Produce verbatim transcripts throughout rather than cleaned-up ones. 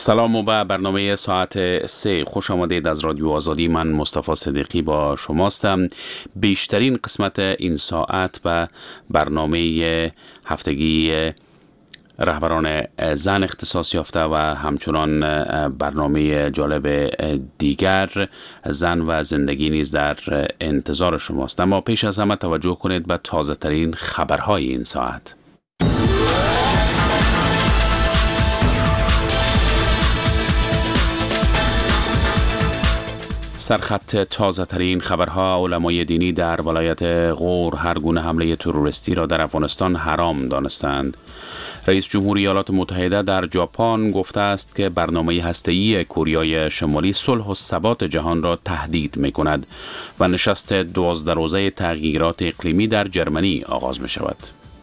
سلام و به برنامه ساعت سه خوش آمدید. از رادیو آزادی من مصطفی صدیقی با شماستم. بیشترین قسمت این ساعت به برنامه هفتگی رهبران زن اختصاص یافته و همچنان برنامه جالب دیگر زن و زندگی نیز در انتظار شماست. اما پیش از همه توجه کنید به تازه ترین خبرهای این ساعت. سرخط تازه ترین خبرها: علمای دینی در ولایت غور هر گونه حمله تروریستی را در افغانستان حرام دانستند. رئیس جمهوری ایالات متحده در ژاپن گفته است که برنامه هسته‌ای کره شمالی صلح و ثبات جهان را تهدید می‌کند و نشست دوازده روزه تغییرات اقلیمی در جرمنی آغاز می‌شود.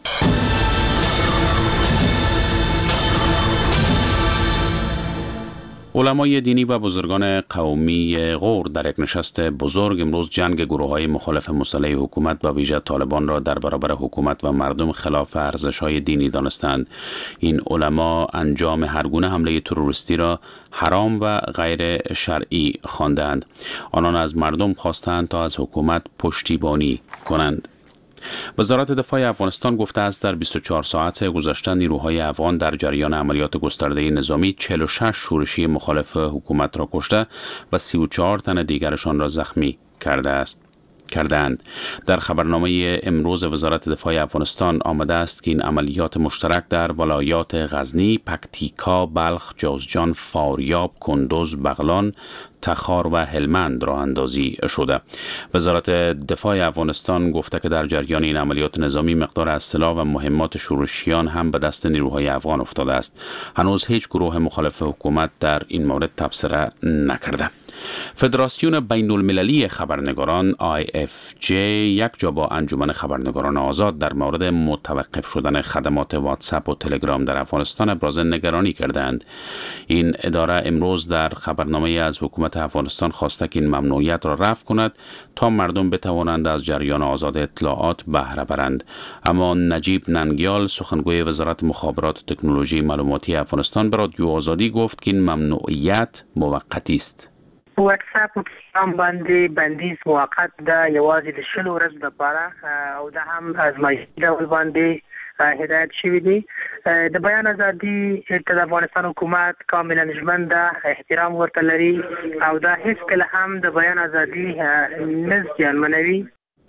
علمای دینی و بزرگان قومی غور در یک نشست بزرگ امروز جنگ گروه‌های مخالف مسلح حکومت و ویژه طالبان را در برابر حکومت و مردم خلاف ارزش‌های دینی دانستند. این علما انجام هر گونه حمله تروریستی را حرام و غیر شرعی خواندند. آنان از مردم خواستند تا از حکومت پشتیبانی کنند. وزارت دفاع افغانستان گفته است در بیست و چهار ساعت گذشته نیروهای افغان در جریان عملیات گسترده نظامی چهل و شش شورشی مخالف حکومت را کشته و سی و چهار تن دیگرشان را زخمی کرده است. کردند. در خبرنامه امروز وزارت دفاع افغانستان آمده است که این عملیات مشترک در ولایات غزنی، پکتیکا، بلخ، جوزجان، فاریاب، کندوز، بغلان، تخار و هلمند راه اندازی شده. وزارت دفاع افغانستان گفته که در جریان این عملیات نظامی مقدار اسلحه و مهمات شورشیان هم به دست نیروهای افغان افتاده است. هنوز هیچ گروه مخالف حکومت در این مورد تبصره نکرده. فدراسیون بین المللی خبرنگاران آی اف جی یک جا با انجمن خبرنگاران آزاد در مورد متوقف شدن خدمات واتساپ و تلگرام در افغانستان ابراز نگرانی کردند. این اداره امروز در خبرنامه از حکومت افغانستان خواسته که این ممنوعیت را رفع کند تا مردم بتوانند از جریان آزاد اطلاعات بهره برند. اما نجیب ننگیال سخنگوی وزارت مخابرات و تکنولوژی معلوماتی افغانستان به رادیو آزادی گفت که این ممنوعیت موقتی است. واتساپ او تلګرام باندې بندیز موقت ده، یوازې د شلو ورځو لپاره او ده هم ازمایښتي ډول باندې هدایت شوی دی. د بیان ازادي د افغانستان حکومت کاملا ژمن ده، احترام ورته لري او دا هیڅکله هم د بیان ازادي نه زیانمنوي.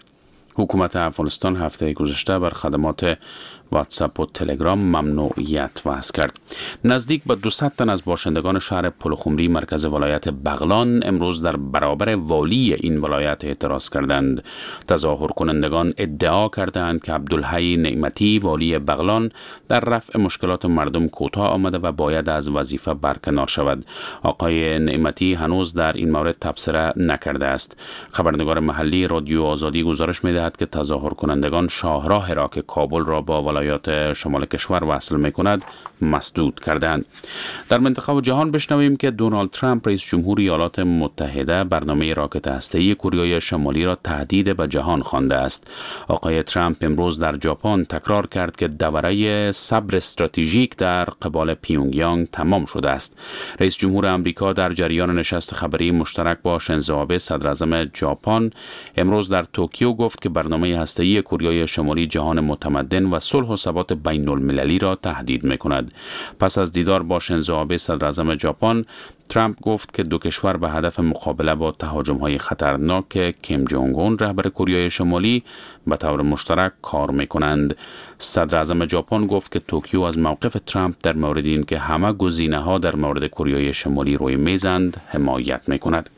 حکومت افغانستان هفته گذشته بر خدمات واتساپ و تلگرام ممنوعیت وضع کرد. نزدیک به دویست تن از باشندگان شهر پلخمری مرکز ولایت بغلان امروز در برابر والی این ولایت اعتراض کردند. تظاهر کنندگان ادعا کردند که عبدالحی نعمتی والی بغلان در رفع مشکلات مردم کوتاه آمده و باید از وظیفه برکنار شود. آقای نعمتی هنوز در این مورد تبصره نکرده است. خبرنگار محلی رادیو آزادی گزارش می‌دهد که تظاهر کنندگان شاهراه را که کابل را با ولایت شمال کشور وصل می‌کند مسدود کردند. در منطقه و جهان بشنویم که دونالد ترامپ رئیس جمهور ایالات متحده برنامه راکت هسته‌ای کره شمالی را تهدید به جهان خوانده است. آقای ترامپ امروز در ژاپن تکرار کرد که دوره صبر استراتژیک در قبال پیونگیانگ تمام شده است. رئیس جمهور آمریکا در جریان نشست خبری مشترک با شینزو آبه صدر اعظم ژاپن امروز در توکیو گفت که برنامه هسته‌ای کره شمالی جهان متمدن و صلح و ثبات بین المللی را تهدید می‌کند. پس از دیدار با شینزو آبه صدر اعظم ژاپن، ترامپ گفت که دو کشور به هدف مقابله با تهاجم‌های خطرناک کیم جونگ اون رهبر کره شمالی به طور مشترک کار می‌کنند. صدر اعظم ژاپن گفت که توکیو از موقف ترامپ در مورد این که همه گزینه‌ها در مورد کره شمالی روی میزند حمایت می‌کند.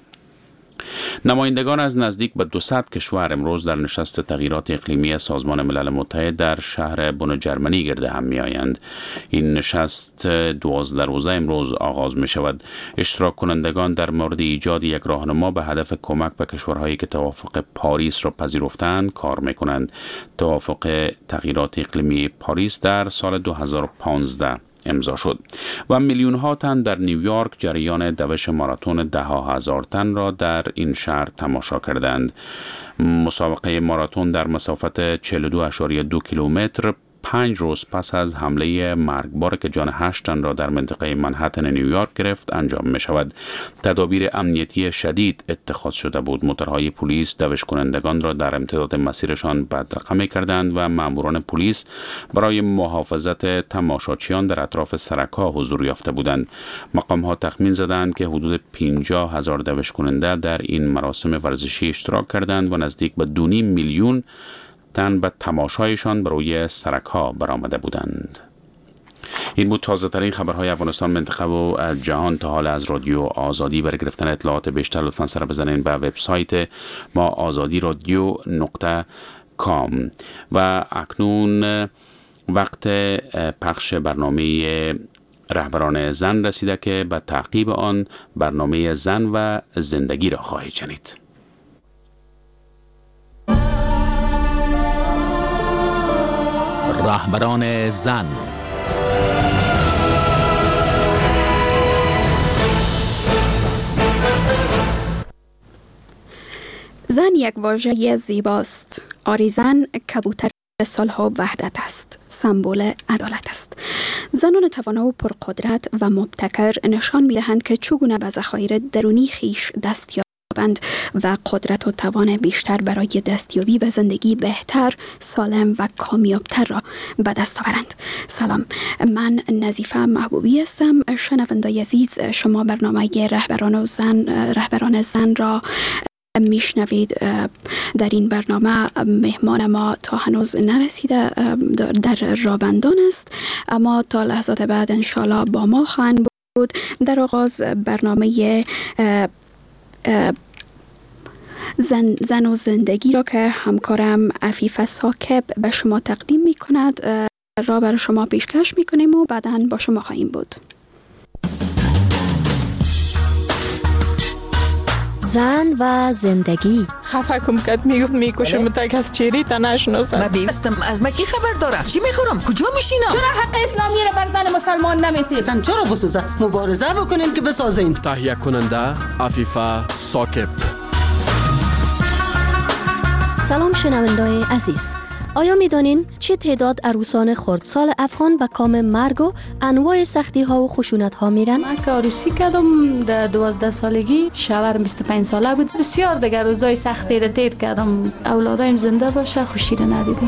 نمایندگان از نزدیک به دویست کشور امروز در نشست تغییرات اقلیمی سازمان ملل متحد در شهر بن جرمنی گرد هم می آیند. این نشست دوازده روزه امروز آغاز می شود. اشتراک کنندگان در مورد ایجاد یک راهنما به هدف کمک به کشورهایی که توافق پاریس را پذیرفتند کار می کنند. توافق تغییرات اقلیمی پاریس در سال دو هزار و پانزده امضا شد و میلیون ها تن در نیویورک جریان دوش ماراتون ده هزار تن را در این شهر تماشا کردند. مسابقه ماراتون در مسافت چهل و دو ممیز دو کیلومتر پنج روز پس از حمله مرگبار که جان هشت تن را در منطقه منهتن نیویورک گرفت انجام می شود. تدابیر امنیتی شدید اتخاذ شده بود. موتورهای پلیس دوش کنندگان را در امتداد مسیرشان بدرقه کردند و ماموران پلیس برای محافظت تماشاچیان در اطراف سرک‌ها حضور یافته بودند. مقام‌ها تخمین زدند که حدود پنجاه هزار دوش کننده در این مراسم ورزشی اشتراک کردند و نزدیک به دو نیم میلیون تن به تماشایشان بر روی سرک‌ها برآمده بودند. این بود تازه ترین خبرهای افغانستان، منطقه و جهان تا حال از رادیو آزادی. برای گرفتن اطلاعات بیشتر لطفاً سر بزنین به وبسایت ما آزادی رادیو نقطه کام. و اکنون وقت پخش برنامه رهبران زن رسیده که به تعقیب آن برنامه زن و زندگی را خواهید شنید. رهبران زن. زن یک واژه زیباست. آریزن کبوتر سالها وحدت است. سمبل عدالت است. زنان توانا و پرقدرت و مبتکر نشان می‌دهند که چگونه به ذخایر درونی خیش دست یابند و قدرت و توان بیشتر برای دستیابی به زندگی بهتر، سالم و کامیابتر را به دست آورند. سلام، من نظیفه محبوبی هستم. شنوندگان عزیز، شما برنامه رهبران زن رهبران زن را میشنوید. در این برنامه مهمان ما تا هنوز نرسیده، در رابندان است، اما تا لحظات بعد انشالله با ما خواهند بود. در آغاز برنامه زن, زن و زندگی را که همکارم عفیفه ساکب به شما تقدیم می کند را برای شما پیشکش می کنیم و بعداً با شما خواهیم بود. زن و زندگی. خفه کم کد میگفت میکشم تک از چیری تا نشناسم. من بیستم از مکی خبر داره. چی میخورم؟ کجا میشینم؟ چرا حق اسلامی رو بر زن مسلمان نمیتید؟ زن چرا بسوزه؟ مبارزه بکنین که بسازین. تهیه کننده عفیفه ساکب. سلام شنوندگان عزیز. آیا می‌دانین چه تعداد عروسان خردسال افغان به کام مرگ و انواع سختی ها و خشونت ها میرن؟ من که عروسی کردم در دوازده سالگی، شوهرم بیست و پنج ساله بود. بسیار دیگر روزای سختی را تیر کردم. اولادایم زنده باشه، خوشی را ندیدیم.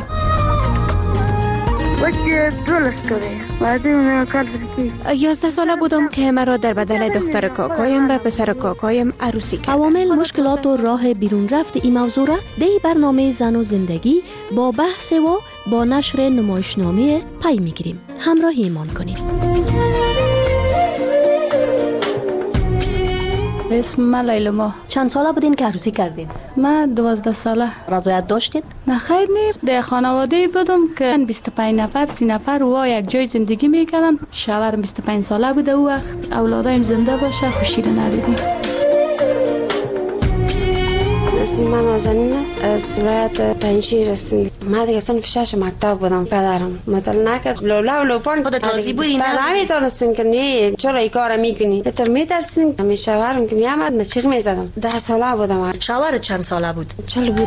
یازده ساله بودم که مرا در بدل دختر کاکایم و پسر کاکایم عروسی کرد. عوامل، مشکلات و راه بیرون رفت این موضوع را در برنامه زن و زندگی با بحث و با نشر نمایشنامه پی میگیریم. همراهی ایمان کنیم. اسم من لیلما. چند ساله بودین که عروسی کردین؟ من دوازده ساله. رضایت داشتین؟ نه خیر نیست. در خانواده بودم که بیست و پنج نفر سی نفر و یک جای زندگی میکردن. شوهرم بیست و پنج ساله بوده او وقت. اولادایم زنده باشه، خوشی رو ندیدیم. اسم من نازنین است، از ولایت پنجشیر هستم. من دیگه صنف شش مکتب بودم. پدرم مطلع نکرد. لولا و لوپان خودت راضی بودی؟ نه نمیتونستم که نه چرا این کارو میکنی؟ تو میترسین. همین شوهرم که میامد نچیق میزدم. ده ساله بودم. شوهرت چند ساله بود؟ چل بود.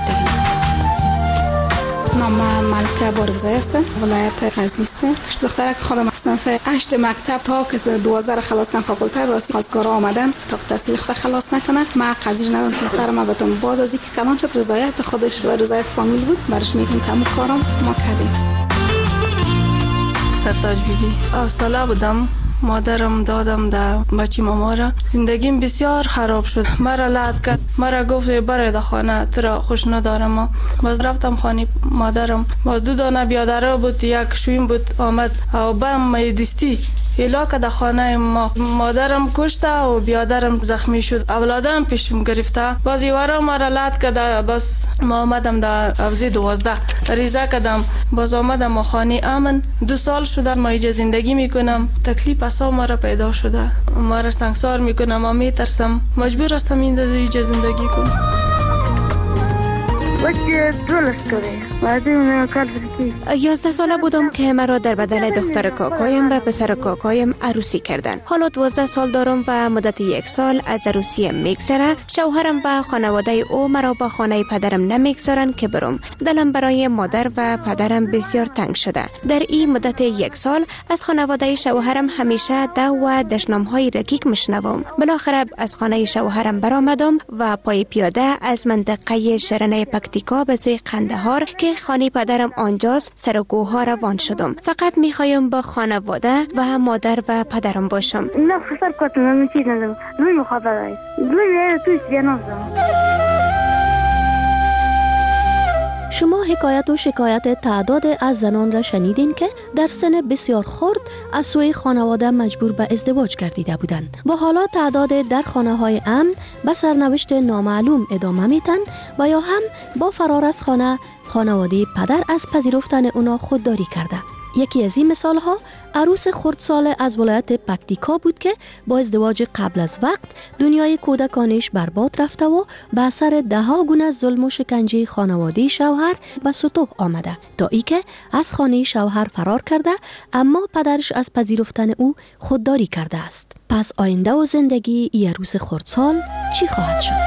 نام ملکه بارگزای هستم، ولایت غزنی هستم. دخترک خودم صنف هشت مکتب تا که دوازده خلاص کردم فاکولته راستی خواستگارا آمدن تا تحصیل خود خلاص نکنه. من قضیه ندارم دخترم بتون بعد از اینکه کلان شد رضایت خودش و رضایت فامیل بود برش میتونم تمام کارم ما کردیم. سرتاج بیبی. آه ساله بودم. مادرم دادم در بچی ماما را. زندگیم بسیار خراب شد. مرا لعت کرد. مرا گفت بره در خانه، تو را خوش ندارم. باز رفتم خانه مادرم. باز دو دانه بیادره بود، یک شویم بود آمد و بم دستی هلاک در خانه ما. مادرم کشته و بیادرم زخمی شد. اولادم پیشم گرفته. باز یوارا مرا لعت کرد. بس ما آمدم در افزی دوازده ریزه کردم. باز آمدم خانه امن. دو سال شده ما اینجا زندگی میکنم. تکلیف اصلا ما را پیدا شده. ما را سنگسار میکنم. ما میترسم. مجبور هستم اینجا زندگی کنم. بچه درست کنه. یازده ساله بودم که مرا در بدل دختر کاکایم و پسر کاکایم عروسی کردند. حالا دوازده سال دارم و مدت یک سال از عروسیم میگذره. شوهرم و خانواده او مرا با خانه پدرم نمیگذارن که برم. دلم برای مادر و پدرم بسیار تنگ شده. در این مدت یک سال از خانواده شوهرم همیشه دو و دشنام‌های رکیک میشنوم. بالاخره از خانه شوهرم برآمدم و پای پیاده از منطقه شرنه پکتیکا به سوی قندهار که خانه پدرم آنجاست سرگوها روان شدم. فقط میخوایم با خانواده و مادر و پدرم باشم. نه خسر کتنم نمیچید ندم. دوی مخابرای. دوی توی جنازم. شما حکایت و شکایت تعداد از زنان را شنیدین که در سن بسیار خرد از سوی خانواده مجبور به ازدواج گردیده بودند و حالا تعداد در خانه های امن به سرنوشت نامعلوم ادامه میتن و یا هم با فرار از خانه خانواده پدر از پذیرفتن اونا خودداری کرده. یکی از این مثال ها عروس خردسال از ولایت پکتیکا بود که با ازدواج قبل از وقت دنیای کودکانش برباد رفته و به اثر ده ها گونه ظلم و شکنجه خانواده شوهر به سطوح آمده تا ای که از خانه شوهر فرار کرده اما پدرش از پذیرفتن او خودداری کرده است. پس آینده و زندگی ای عروس خردسال چی خواهد شد؟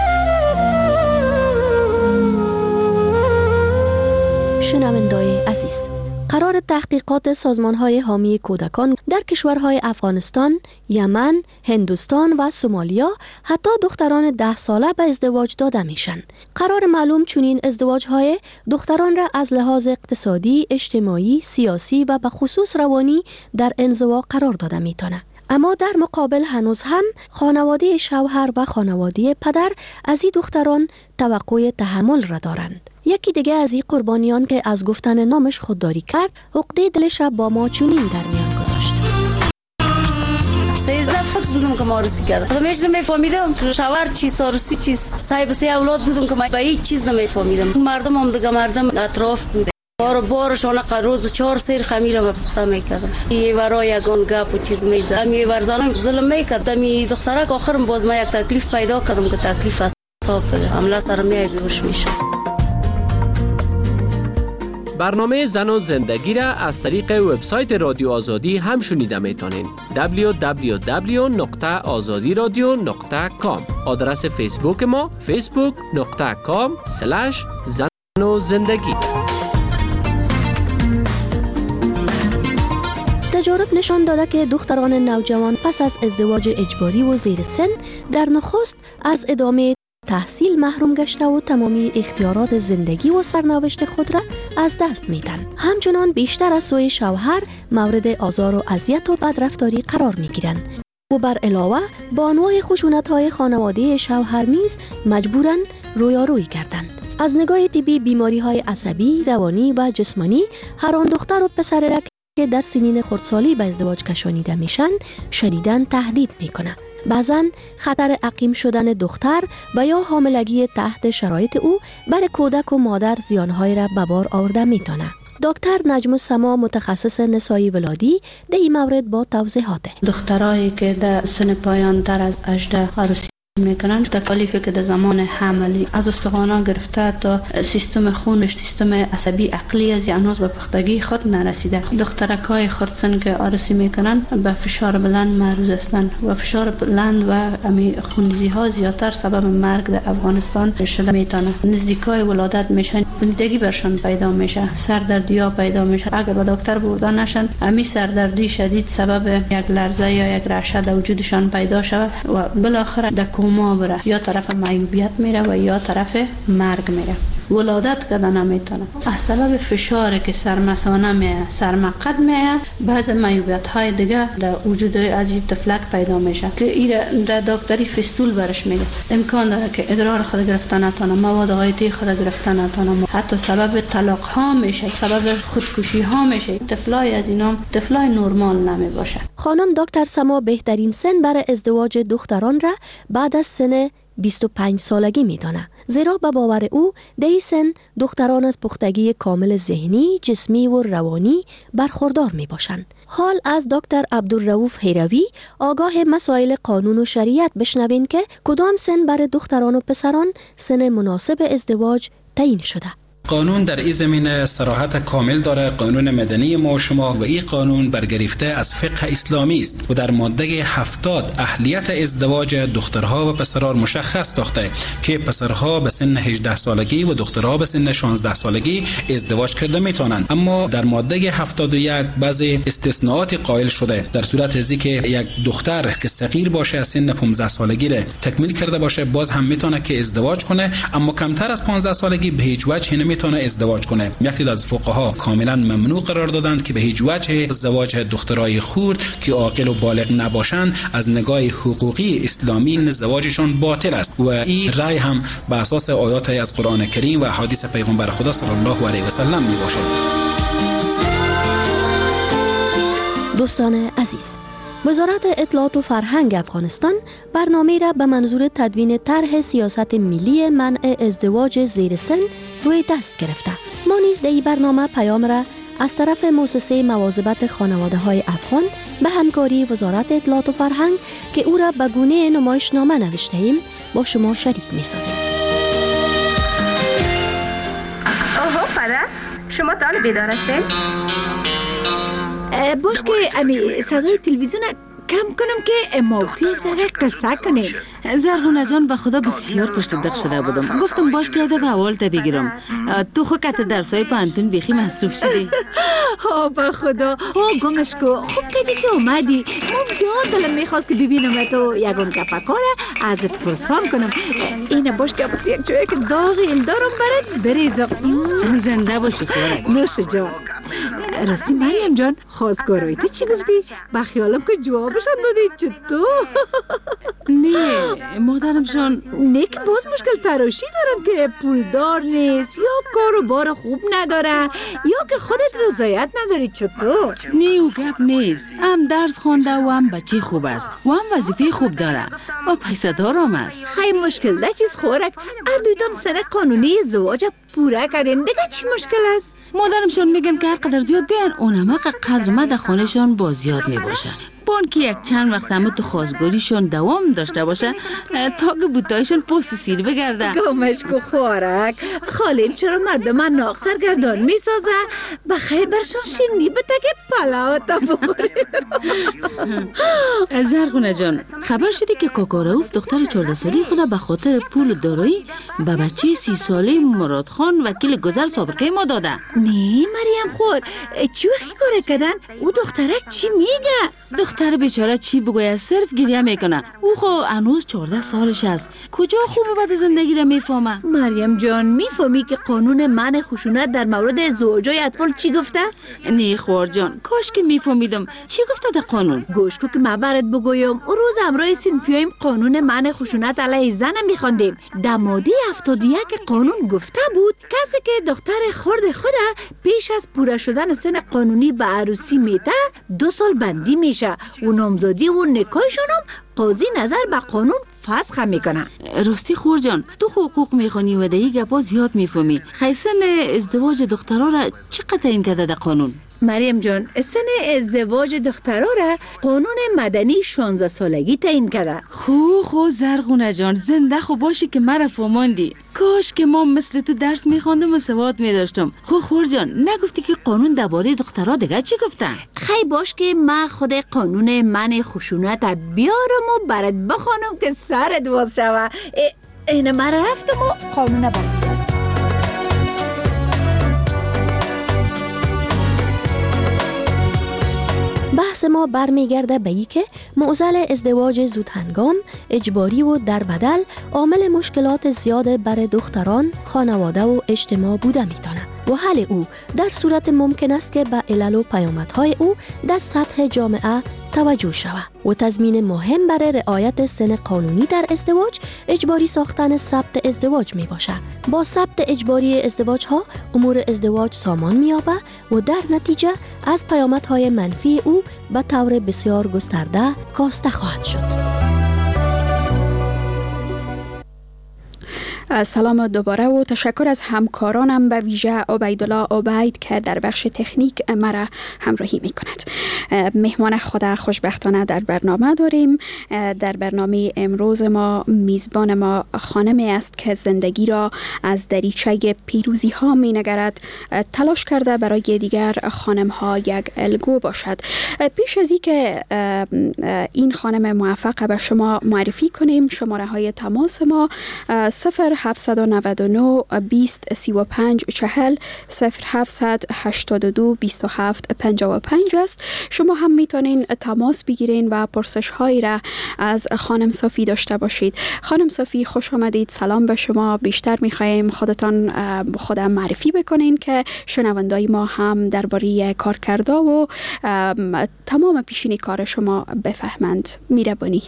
شنونده‌های عزیز، قرار تحقیقات سازمان‌های حامی کودکان در کشورهای افغانستان، یمن، هندوستان و سومالیا حتی دختران ده ساله به ازدواج داده میشن. قرار معلوم چنین ازدواج‌های دختران را از لحاظ اقتصادی، اجتماعی، سیاسی و به خصوص روانی در انزوا قرار داده میتونه. اما در مقابل هنوز هم خانواده شوهر و خانواده پدر از این دختران توقع تحمل را دارند. یکی دیگه از این قربانیان که از گفتن نامش خودداری کرد، عقده دلش با ما چنین در میان گذاشت. سیزده فکس بودم که عروسی کردم. خودم هیچ نمیفهمیدم که شوهر چیست، عروسی چیست. صاحب سه اولاد بودم که من به هیچ چیز نمیفهمیدم. مردم هم دیگه مردم اطراف بوده. بار بارشان روز چهار سیر خمیر ما پخته میکردم. یه ورای یگان گپ و چیز میزد. می ورزانم ظلم میکرد. می دخترک آخرم باز ما یک تکلیف پیدا کردم که تکلیف حساب داده. عملا سر می بیهوش میشه. برنامه زن و زندگی را از طریق وبسایت رادیو آزادی هم شنیده میتونین. دبلیو دبلیو دبلیو نقطه آزادی رادیو نقطه کام. آدرس فیسبوک ما فیسبوک نقطه کام سلش زن و زندگی. تجارب نشان داده که دختران نوجوان پس از ازدواج اجباری و زیر سن در نخست از ادامه تحصیل محروم گشته و تمامی اختیارات زندگی و سرنوشت خود را از دست میدن. همچنان بیشتر از سوی شوهر مورد آزار و اذیت و بدرفتاری قرار میگیرند و بر علاوه با انواع خشونت‌های خانواده شوهر نیز مجبورن رویارویی کردند. از نگاه طبی بیماری‌های عصبی، روانی و جسمانی هر آن دختر و پسر را که در سنین خردسالی به ازدواج کشانیده میشن شدیداً تهدید میکنه. بعضاً خطر عقیم شدن دختر و یا حاملگی تحت شرایط او بر کودک و مادر زیانهای را به بار آورده میتونه. دکتر نجم السما متخصص نسایی ولادی در این مورد با توضیحات. دخترایی که در سن پایان تر از هجده عروسی میکنن، تکالیفی که در زمان حمل از استخوان‌ها گرفته تا سیستم خونش، سیستم عصبی عقلی از هنوز به پختگی خود نرسیده. دخترکای خردسن که عروسی میکنن به فشار بلند معرض هستند و فشار بلند و امی خونریزی ها زیادتر سبب مرگ در افغانستان شده میتونه. نزدیکای ولادت میشن، بندگی برشان پیدا میشه، سردردی ها پیدا میشه. اگر به دکتر برده نشن، امی سردردی شدید سبب یک لرزه یا یک رعشه در وجودشان پیدا شود و بالاخره در کوما بره، یا طرف معیوبیت میره و یا طرف مرگ میره. ولادت کردن نمیتونه از سبب فشاری که سرمثانه میه، سرمقد میه، بعض معیوبیت های دیگه در وجود از این طفلک پیدا میشه که این در دکتری فستول برش میگه. امکان داره که ادرار خود گرفتن نتونه، مواد غایطی خود گرفتن نتونه، حتی سبب طلاق ها میشه، سبب خودکشی ها میشه. طفلای از اینا طفلای نرمال نمی باشه. خانم دکتر سما بهترین سن برای ازدواج دختران را بعد از سن بیست و پنج سالگی میدانه، زیرا به باور او در این سن دختران از پختگی کامل ذهنی، جسمی و روانی برخوردار می باشند. حال از دکتر عبدالرؤوف هیروی آگاه مسائل قانون و شریعت بشنوین که کدام سن برای دختران و پسران سن مناسب ازدواج تعیین شده. قانون در این زمینه صراحت کامل داره. قانون مدنی ما و شما و این قانون برگرفته از فقه اسلامی است و در ماده هفتاد اهلیت ازدواج دخترها و پسرها مشخص ساخته که پسرها به سن هجده سالگی و دخترها به سن شانزده سالگی ازدواج کرده میتونند. اما در ماده هفتاد و یک بعضی استثناءات قائل شده. در صورت ازی که یک دختر که صغیر باشه از سن پانزده سالگی را تکمیل کرده باشه باز هم میتونه که ازدواج کنه، اما کمتر از پانزده سالگی به هیچ وجه نمیتونه ازدواج کنه. یکی از فقها کاملا ممنوع قرار دادند که به هیچ وجه ازدواج دخترای خرد که عاقل و بالغ نباشند از نگاه حقوقی اسلامی ازدواجشان باطل است و این رأی هم به اساس آیات از قرآن کریم و احادیث پیغمبر خدا صلی الله علیه و سلم می باشد. دوستان عزیز، وزارت اطلاعات و فرهنگ افغانستان برنامه را به منظور تدوین طرح سیاست ملی منع ازدواج زیر سن روی دست گرفته. ما نیز در این برنامه پیام را از طرف مؤسسه مواظبت خانواده های افغان به همکاری وزارت اطلاعات و فرهنگ که او را به گونه نمایشنامه نوشته ایم با شما شریک می سازیم. آها پدر، شما تا حالا بیدار هستین؟ باش که امی صدای تلویزیون کم کنم که ما توی یک سر قصه کنیم. زرغونه جان به خدا بسیار پشت دق شده بودم. گفتم باش که دفعه اول تا بگیرم. تو خود کت درسای پانتون بیخی مصروف شدی. ها به خدا ها گمش کو خوب کدی که اومدی. من زیاد دلم میخواست که ببینم تو یکم کپکاره ازت پرسان کنم. اینه باش که تو یک جایی که داغ این دارم برات بریزم. زنده باشی خورک. نوش جان. راستی مریم جان خواستگارایی تو چی گفتی؟ با خیالم که جوابشان دادی چطور؟ نه مادرم جان، نه که باز مشکل تراشی دارم که پولدار نیست یا کار و بار خوب نداره یا که خودت رضایت نداری چطور؟ نه او گپ نیست. هم درس خونده و هم بچه خوب است و هم وظیفه خوب داره و پیسه دارم است. خیلی مشکل ده چیز خورک هر دویتان سن قانونی ازدواج پورا کردین دیگه چی مشکل است؟ مادرمشون میگن که هر قدر زیاد بیان اونمق قدر ما در خانهشان با زیاد میباشه. بان که یک چند وقت همه تو خواستگاریشون دوام داشته باشه تا که بوتایشون پست سیر بگرده. گمش کو خوارک خالیم چرا مردم من ناق سرگردان میسازه بخیر برشان شیرنی بده که پلاو تا بخوریم. زرغونه جان، خبر شدی که کاکا رؤوف دختر چهارده ساله خدا به خاطر پول دارایی به بچه سی ساله مراد خان وکیل گذر سابقه ما داده؟ نه مریم خور چی وقتی کاره کردن؟ او دخترک چی میگه؟ دختر بیچاره چی بگوید صرف گریه میکنه. او خو هنوز چهارده سالش است. کجا خوبه بعد زندگی را میفهمه؟ مریم جان میفهمی که قانون منع خشونت در مورد ازدواجای اطفال چی گفته؟ نه خور جان، کاش که میفهمیدم چی گفته در قانون. گوش کو که من برات بگویم. اون روز همراه صنفیایم قانون منع خشونت علیه زن میخواندیم. در ماده هفتاد و یک قانون گفته بود کسی که دختر خرد خود پیش از پوره شدن سن قانونی به عروسی میته دو سال بندی میشه و نامزادی و نکاحشون هم قاضی نظر به قانون فسخ میکنه. راستی خور جان، تو حقوق میخونی و دیگه گپا زیاد میفهمی. خیلی سن ازدواج دخترها را چقدر تعیین کرده در قانون؟ مریم جان، سن ازدواج دخترها را قانون مدنی شانزده سالگی تعیین کرده. خو خو زرغونه جان، زنده خو باشی که مرا فهماندی. کاش که ما مثل تو درس میخواندم و سواد میداشتم. خو خور جان، نگفتی که قانون درباره دخترها دیگه چی گفتن؟ خیلی باش که من خود قانون منع خشونت بیارم و برات بخوانم که سرت باز شوه. این من رفتم و قانون برات. بحث ما برمیگرده به این که معضل ازدواج زودهنگام، اجباری و در بدل عامل مشکلات زیاد بر دختران، خانواده و اجتماع بوده میتونه و حل او در صورت ممکن است که به علل و پیامدهای او در سطح جامعه توجه شود و تضمین مهم برای رعایت سن قانونی در ازدواج اجباری ساختن ثبت ازدواج می باشد. با ثبت اجباری ازدواج ها امور ازدواج سامان می یابد و در نتیجه از پیامدهای منفی او به طور بسیار گسترده کاسته خواهد شد. سلام دوباره و تشکر از همکارانم به ویژه عبیدالله عبید که در بخش تکنیک مرا همراهی می کند. مهمان خدا خوشبختانه در برنامه داریم. در برنامه امروز ما میزبان ما خانمی است که زندگی را از دریچه پیروزی ها می نگرد، تلاش کرده برای دیگر خانم ها یک الگو باشد. پیش از اینکه این خانم موفق به شما معرفی کنیم، شماره های تماس ما صفر هفت نه نه بیست سی و پنج چهل صفر هفت هشتاد و دو بیست و هفت پنجاه و پنج است. شما هم میتونین تماس بگیرین و پرسش هایی را از خانم صافی داشته باشید. خانم صافی خوش آمدید. سلام به شما. بیشتر میخوایم خودتان خود معرفی بکنین که شنوندای ما هم درباره کارکردا و تمام پیشینی کار شما بفهمند. میربانی.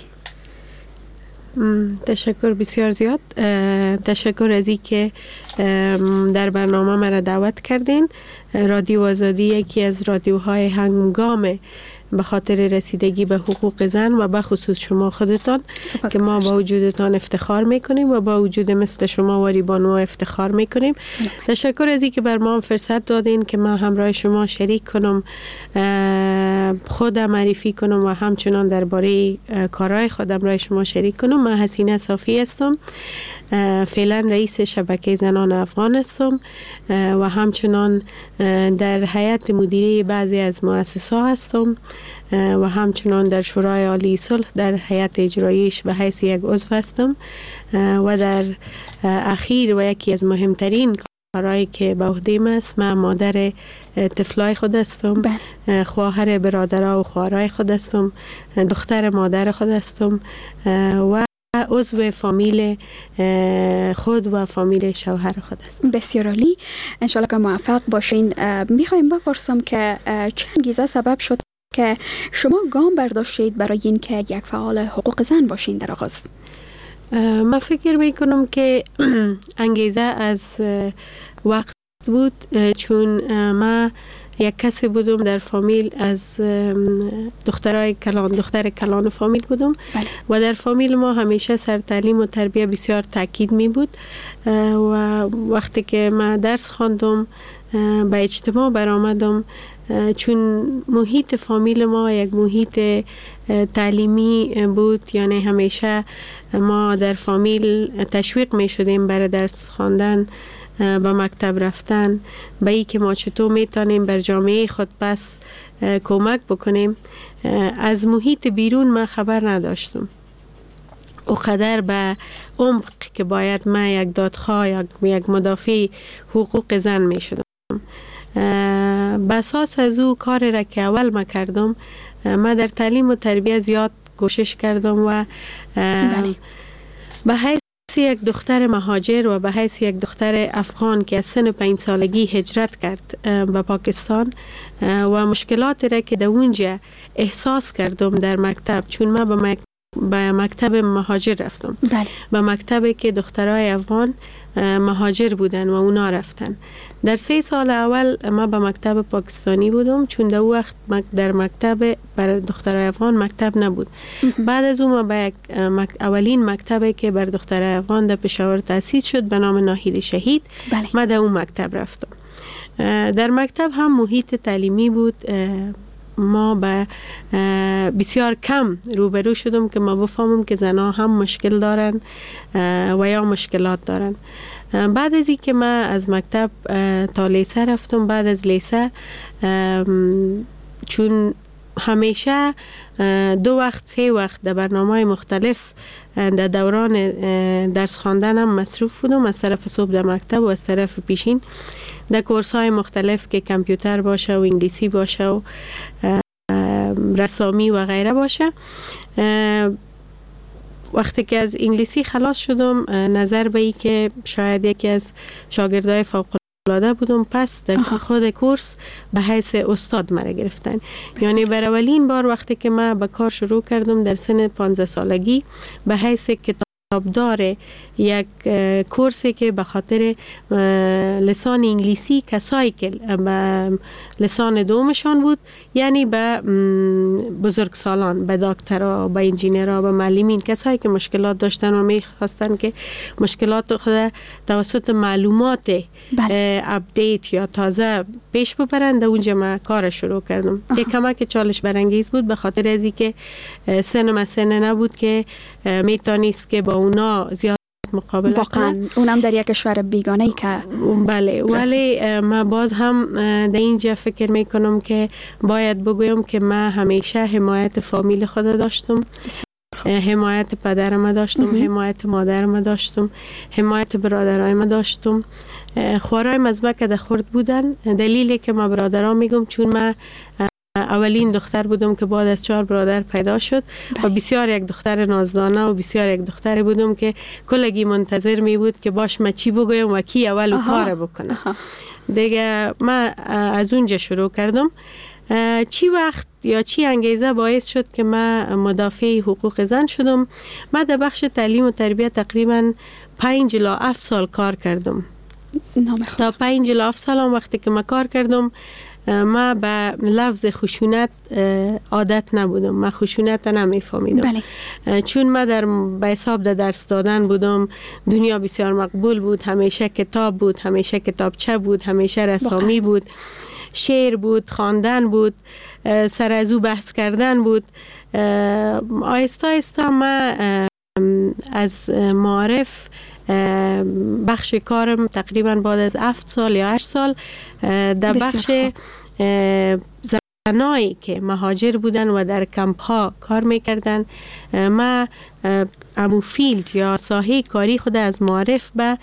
تشکر بسیار زیاد. تشکر از این که در برنامه مرا دعوت کردین. رادیو آزادی یکی از رادیوهای هنگام به خاطر رسیدگی به حقوق زن و به خصوص شما خودتان که ما با وجودتان افتخار میکنیم و با وجود مثل شما واری بانو افتخار میکنیم. تشکر از این که بر ما فرصت دادین که ما همراه شما شریک کنم، خودم معرفی کنم و همچنان درباره کارهای خودم رای شما شریک کنم. من حسینه صافی هستم، فعلا رئیس شبکه زنان افغان هستم و همچنان در هیئت مدیره بعضی از مؤسسات هستم و همچنان در شورای عالی صلح در هیئت اجراییش به حیث یک عضو هستم و در اخیر و یکی از مهمترین کارهایی که به عهده است، من مادر طفلای خود هستم، خواهر برادرها و خواهرای خود هستم، دختر مادر خود هستم و عضو فامیل خود و فامیل شوهر خود است. بسیار عالی. انشالله که موفق باشین. میخوایم بپرسم که چه انگیزه سبب شد که شما گام برداشتید برای این که یک فعال حقوق زن باشین در آغاز؟ من فکر میکنم که انگیزه از وقت بود، چون من یک کسی بودم در فامیل از دخترای کلان، دختر کلان فامیل بودم بله. و در فامیل ما همیشه سر تعلیم و تربیه بسیار تاکید می بود و وقتی که من درس خواندم به اجتماع برآمدم، چون محیط فامیل ما یک محیط تعلیمی بود، یعنی همیشه ما در فامیل تشویق می شدیم برای درس خواندن، به مکتب رفتن، به ای که ما چطور میتونیم بر جامعه خود پس کمک بکنیم. از محیط بیرون من خبر نداشتم او قدر به عمق که باید من یک دادخواه یک, یک مدافع حقوق زن می شدم. به اساس از او کار را که اول ما کردم، من در تعلیم و تربیه زیاد کوشش کردم و به حیث یک دختر مهاجر و به حیث یک دختر افغان که از سن پنج سالگی هجرت کرد به پاکستان و مشکلاتی را که در اونجا احساس کردم در مکتب، چون من به مک... به مکتب مهاجر رفتم بله. به مکتبی که دخترای افغان مهاجر بودن و اونا رفتن. در سه سال اول ما به مکتب پاکستانی بودم، چون در وقت در مکتب برای دخترای افغان مکتب نبود. بعد از اون ما به یک اولین مکتبی که بر دخترای افغان در پشاور تأسیس شد به نام ناهید شهید بله. ما در اون مکتب رفتم. در مکتب هم محیط تعلیمی بود، ما به بسیار کم روبرو شدم که ما بفهمم که زنها هم مشکل دارن و یا مشکلات دارن. بعد از این که من از مکتب تا لیسه رفتم، بعد از لیسه چون همیشه دو وقت سه وقت در برنامه مختلف در دوران درس خواندنم مصروف بودم، از طرف صبح در مکتب و از طرف پیشین در کورس های مختلف که کامپیوتر باشه و انگلیسی باشه و رسامی و غیره باشه. وقتی که از انگلیسی خلاص شدم، نظر به ای که شاید یکی از شاگردای فوق العاده بودم، پس در خود کورس به حیث استاد مرا گرفتن. یعنی بر اولین بار وقتی که من به کار شروع کردم در سن پانزده سالگی به حیث کتاب داره یک کورسی که به خاطر لسان انگلیسی کسایی که لسان دومشان بود، یعنی به بزرگسالان، به دکترها، به انجینرها، به معلمین، کسایی که مشکلات داشتن و میخواستن که مشکلات خود توسط معلومات اپدیت یا تازه پیش ببرن، در اونجا من کار شروع کردم که کمک چالش برانگیز بود، به خاطر از اینکه سنم سن نبود که میتونست که با اونا زیاد مقابله واقعا اونم در یک کشور بیگانه ای که بله، ولی من باز هم در اینجا فکر میکنم که باید بگویم که من همیشه حمایت فامیل خود داشتم، حمایت پدرم داشتم، حمایت مادرم داشتم، حمایت برادرایم داشتم. خورایم از بکه در خورد بودن. دلیلی که ما برادرام میگم چون من اولین دختر بودم که بعد از چهار برادر پیدا شد و بسیار یک دختر نازدانه و بسیار یک دختر بودم که کلگی منتظر می بود که باش ما چی بگویم و کی اول کار بکنه. دیگه من از اونجا شروع کردم. چی وقت یا چی انگیزه باعث شد که من مدافع حقوق زن شدم؟ من در بخش تعلیم و تربیت تقریبا پنج الی هفت سال کار کردم. تا پنج الی هفت سال هم وقتی که من کار کردم، ما به لفظ خشونت عادت نبودم. من خشونت نمیفهمیدم. بله. چون من در به حساب در درس دادن بودم، دنیا بسیار مقبول بود، همیشه کتاب بود، همیشه کتابچه بود، همیشه رسامی بود، شعر بود، خواندن بود، سر از او بحث کردن بود. آهسته آهسته من از معارف بخش کارم تقریبا بعد از هفت سال یا هشت سال در بخش زنایی که مهاجر بودن و در کمپ ها کار میکردن، ما امو فیلد یا ساحه کاری خود از معارف به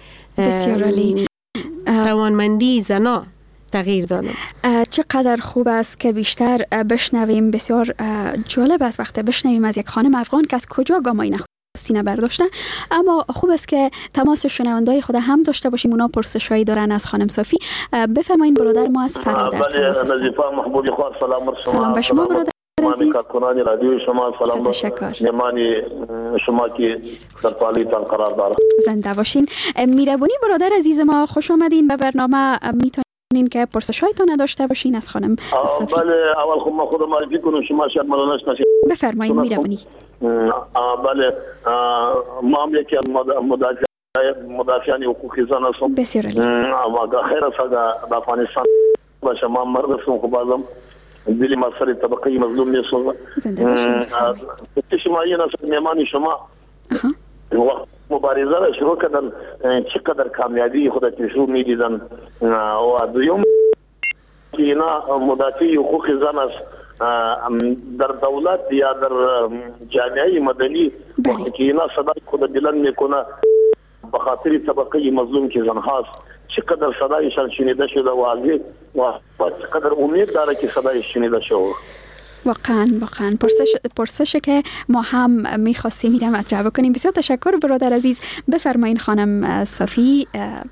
توانمندی زنا تغییر دادم. چقدر خوب است که بیشتر بشنویم. بسیار جالب است وقتی بشنویم از یک خانم افغان که از کجا گامای سینه برداشتن. اما خوب است که تماس شنوندای خود هم داشته باشیم. اونا پرسشایی دارن از خانم صافی. بفرمایید برادر ما از فرا در تماس هستن. سلام به شما برادر عزیز. شما سلام. تشکر. مهمانی شما که در پالیتان قرار داره. زنده باشین. میربونی برادر عزیز ما، خوش آمدین به برنامه. میتونین که پرسشایتون داشته باشین از خانم صافی. بله، اول خود ما خود معرفی کنم، شما شاید منو نشناسید. بفرمایید میربونی. بله، ما هم یکی از مدافعان حقوق زن هستم. بسیار عالی. و خیر است در افغانستان باشه. ما مرد هستم، خب بازم دلی مسئله طبقه مظلوم نیستم. زنده باشین. شما این است میهمان شما مبارزه را شروع کردن، چقدر کامیابی خود نشون میدیدن و دوم که اینا مدافع حقوق زن است در دولت یا در جامعه مدنی، وقتی که اینا صدای خود بلند میکنه به خاطر طبقه مظلوم که زن هاست، چقدر صدایشان شنیده شده و عالی و چقدر امید داره که صدایش شنیده شده. واقعا واقعا پرسش پرسش که ما هم می‌خواستیم میرم مطرح بکنیم. بسیار تشکر برادر عزیز. بفرمایین خانم صافی.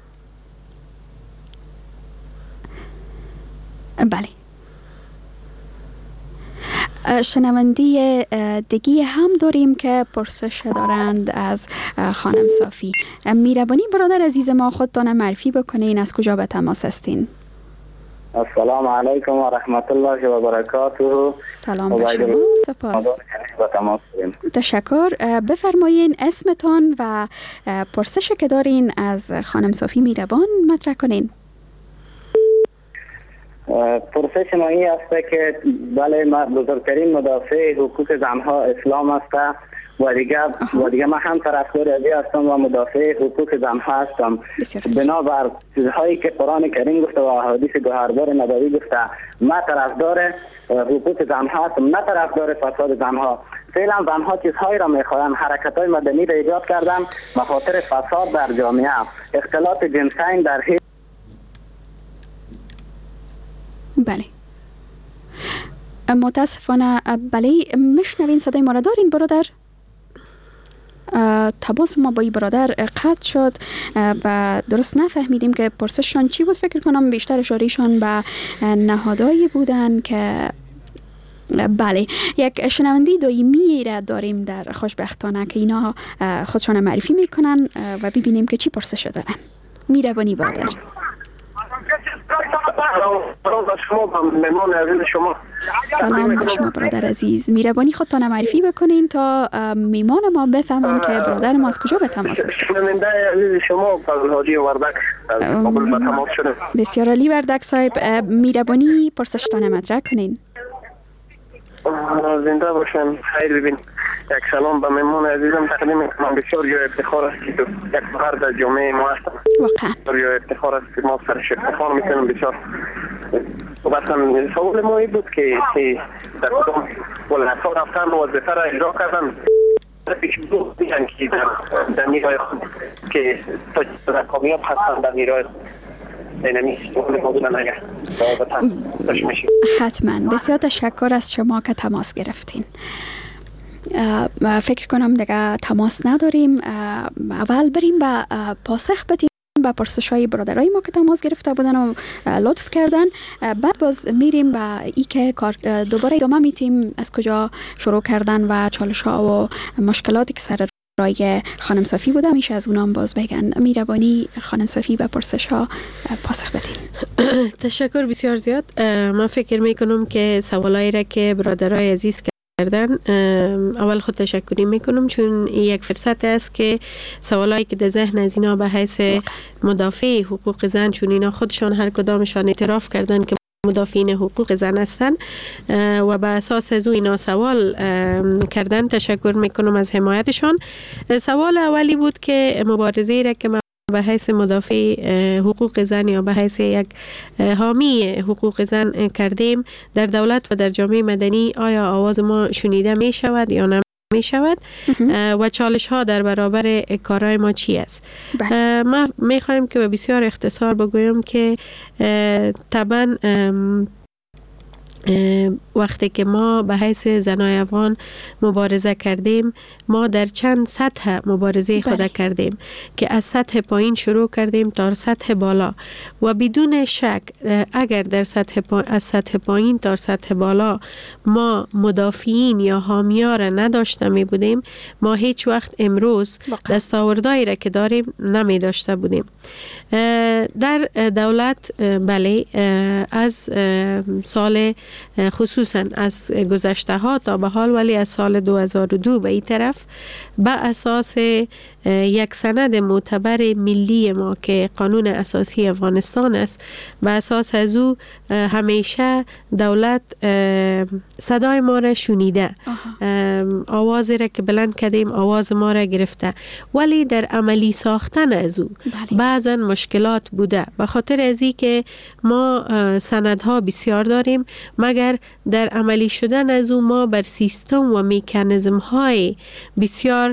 بله، شنوندی دیگه هم داریم که پرسش دارند از خانم صافی. میربانی برادر عزیز ما، خودتان معرفی بکنین، از کجا به تماس هستین؟ السلام علیکم و رحمت الله و برکاته. سلام به شما. سپاس. تشکر. بفرمایین اسمتان و پرسش که دارین از خانم صافی میربان مطرح کنین. پرسش ما این است که بله، ما بزرگترین مدافع حقوق زنها اسلام است و دیگه و دیگه من هم طرفدار ازی هستم و مدافع حقوق زنها هستم. بنابر چیزهایی که قرآن کریم گفته و احادیث گوهردار نبوی گفته، من طرفدار حقوق زنها هستم، نه طرفدار فساد زنها. فعلا زنها چیزهایی را میخواهند، حرکت‌های مدنی را ایجاد کردن به خاطر فساد در جامعه، اختلاط جنسین در هیچ. بله، متاسفانه بله میشنوین صدای ما را دارین برادر؟ تماس ما با این برادر قطع شد و درست نفهمیدیم که پرسششان چی بود. فکر کنم بیشتر اشارهشان به نهادهایی بودن که بله، یک شنوندی دایمی را داریم در خوشبختانه که اینا خودشان معرفی میکنن و ببینیم که چی پرسش دارن. میربانی برادر. سلام به شما برادر عزیز. میربانی خودتان معرفی بکنین تا میمان ما بفهمن که برادر ما از کجا به تماس است. شما فضل‌حاجی وردک قبول به تماس شده. بسیار عالی وردک صاحب، میربانی پرسشتان مطرح کنین. زنده باشن. خیر ببین، یک سلام به مهمان عزیزم تقدیم میکنم. بسیار جای افتخار است که یک فرد از جامعه ما هستم. واقعا جای افتخار است که ما سرش افتخار میکنم بسیار. و مثلا سوال ما این بود که در کدام ولایت‌ها رفتن وظیفه را اجرا کردن پیش رو دیدن که در نیروی خود که تا کامیاب هستن در نیروی خود. حتما. بسیار تشکر از شما که تماس گرفتین. فکر کنم دیگه تماس نداریم. اول بریم به پاسخ بدیم به پرسش های برادرای ما که تماس گرفته بودن و لطف کردن. بعد باز میریم به ای که کار دوباره ادامه میتیم از کجا شروع کردن و چالش ها و مشکلاتی که سر رای خانم صافی بوده میشه از اونام باز بگن. میربانی خانم صافی به پرسش ها پاسخ بدین. تشکر بسیار زیاد. من فکر میکنم که سوالایی را که برادرای عزیز کردن اول خود تشکری میکنم، چون یک فرصت است که سوالایی که در ذهن از اینا به حیث مدافع حقوق زن، چون اینا خودشان هر کدامشان اعتراف کردن که مدافعین حقوق زن هستن و به اساس از اینا سوال کردن، تشکر میکنم از حمایتشان. سوال اولی بود که مبارزه را که ما به حیث مدافع حقوق زن یا به حیث یک حامی حقوق زن کردیم در دولت و در جامعه مدنی، آیا آواز ما شنیده می شود یا نه می شود و چالش ها در برابر کارهای ما چی است؟ ما می خواهیم که به بسیار اختصار بگویم که طبعا وقتی که ما به حیث زنای افغان مبارزه کردیم، ما در چند سطح مبارزه خود کردیم که از سطح پایین شروع کردیم تا سطح بالا و بدون شک اگر در سطح پا... از سطح پایین تا سطح بالا ما مدافعین یا حامی‌ها را نداشته می بودیم، ما هیچ وقت امروز دستاوردهایی را که داریم نمی داشته بودیم. در دولت بله از سال خصوصا از گذشته ها تا به حال، ولی از سال دو هزار و دو به این طرف به اساس یک سند معتبر ملی ما که قانون اساسی افغانستان است، به اساس از او همیشه دولت صدای ما را شنیده، آوازی را که بلند کردیم آواز ما را گرفته، ولی در عملی ساختن از او بعضا مشکلات بوده، به خاطر ازی که ما سندها بسیار داریم مگر در عملی شدن از او ما بر سیستم و میکانیزم های بسیار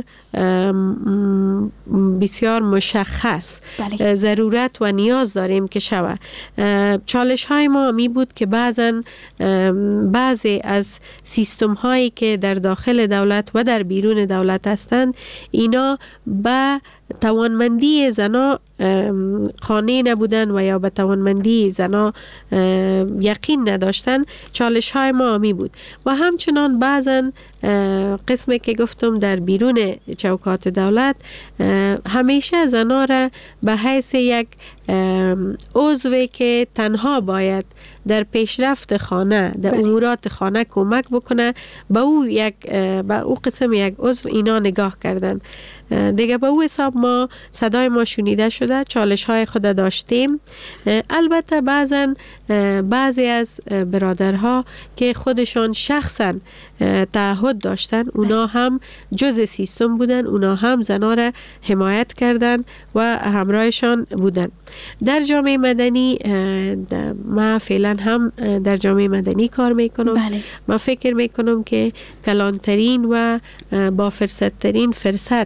بسیار مشخص بله. ضرورت و نیاز داریم که شود. چالش های ما می بود که بعضا بعضی از سیستم هایی که در داخل دولت و در بیرون دولت هستند، اینا به توانمندی زنا خانه نبودن و یا به توانمندی زنا یقین نداشتن. چالش های ما می بود و همچنان بعضا قسمی که گفتم در بیرون چوکات دولت همیشه زنا را به حیث یک عضوی که تنها باید در پیشرفت خانه در امورات خانه کمک بکنه، به او یک به او قسم یک عضو اینا نگاه کردن. دیگه به او حساب ما صدای ما شنیده شده، چالش های خود داشتیم. البته بعضا بعضی از برادرها که خودشان شخصا تعهد داشتن، اونا هم جز سیستم بودن، اونا هم زنا را حمایت کردن و همراهشان بودن. در جامعه مدنی ما فعلا هم در جامعه مدنی کار میکنم. بله. ما فکر میکنم که کلانترین و با فرصت ترین فرصت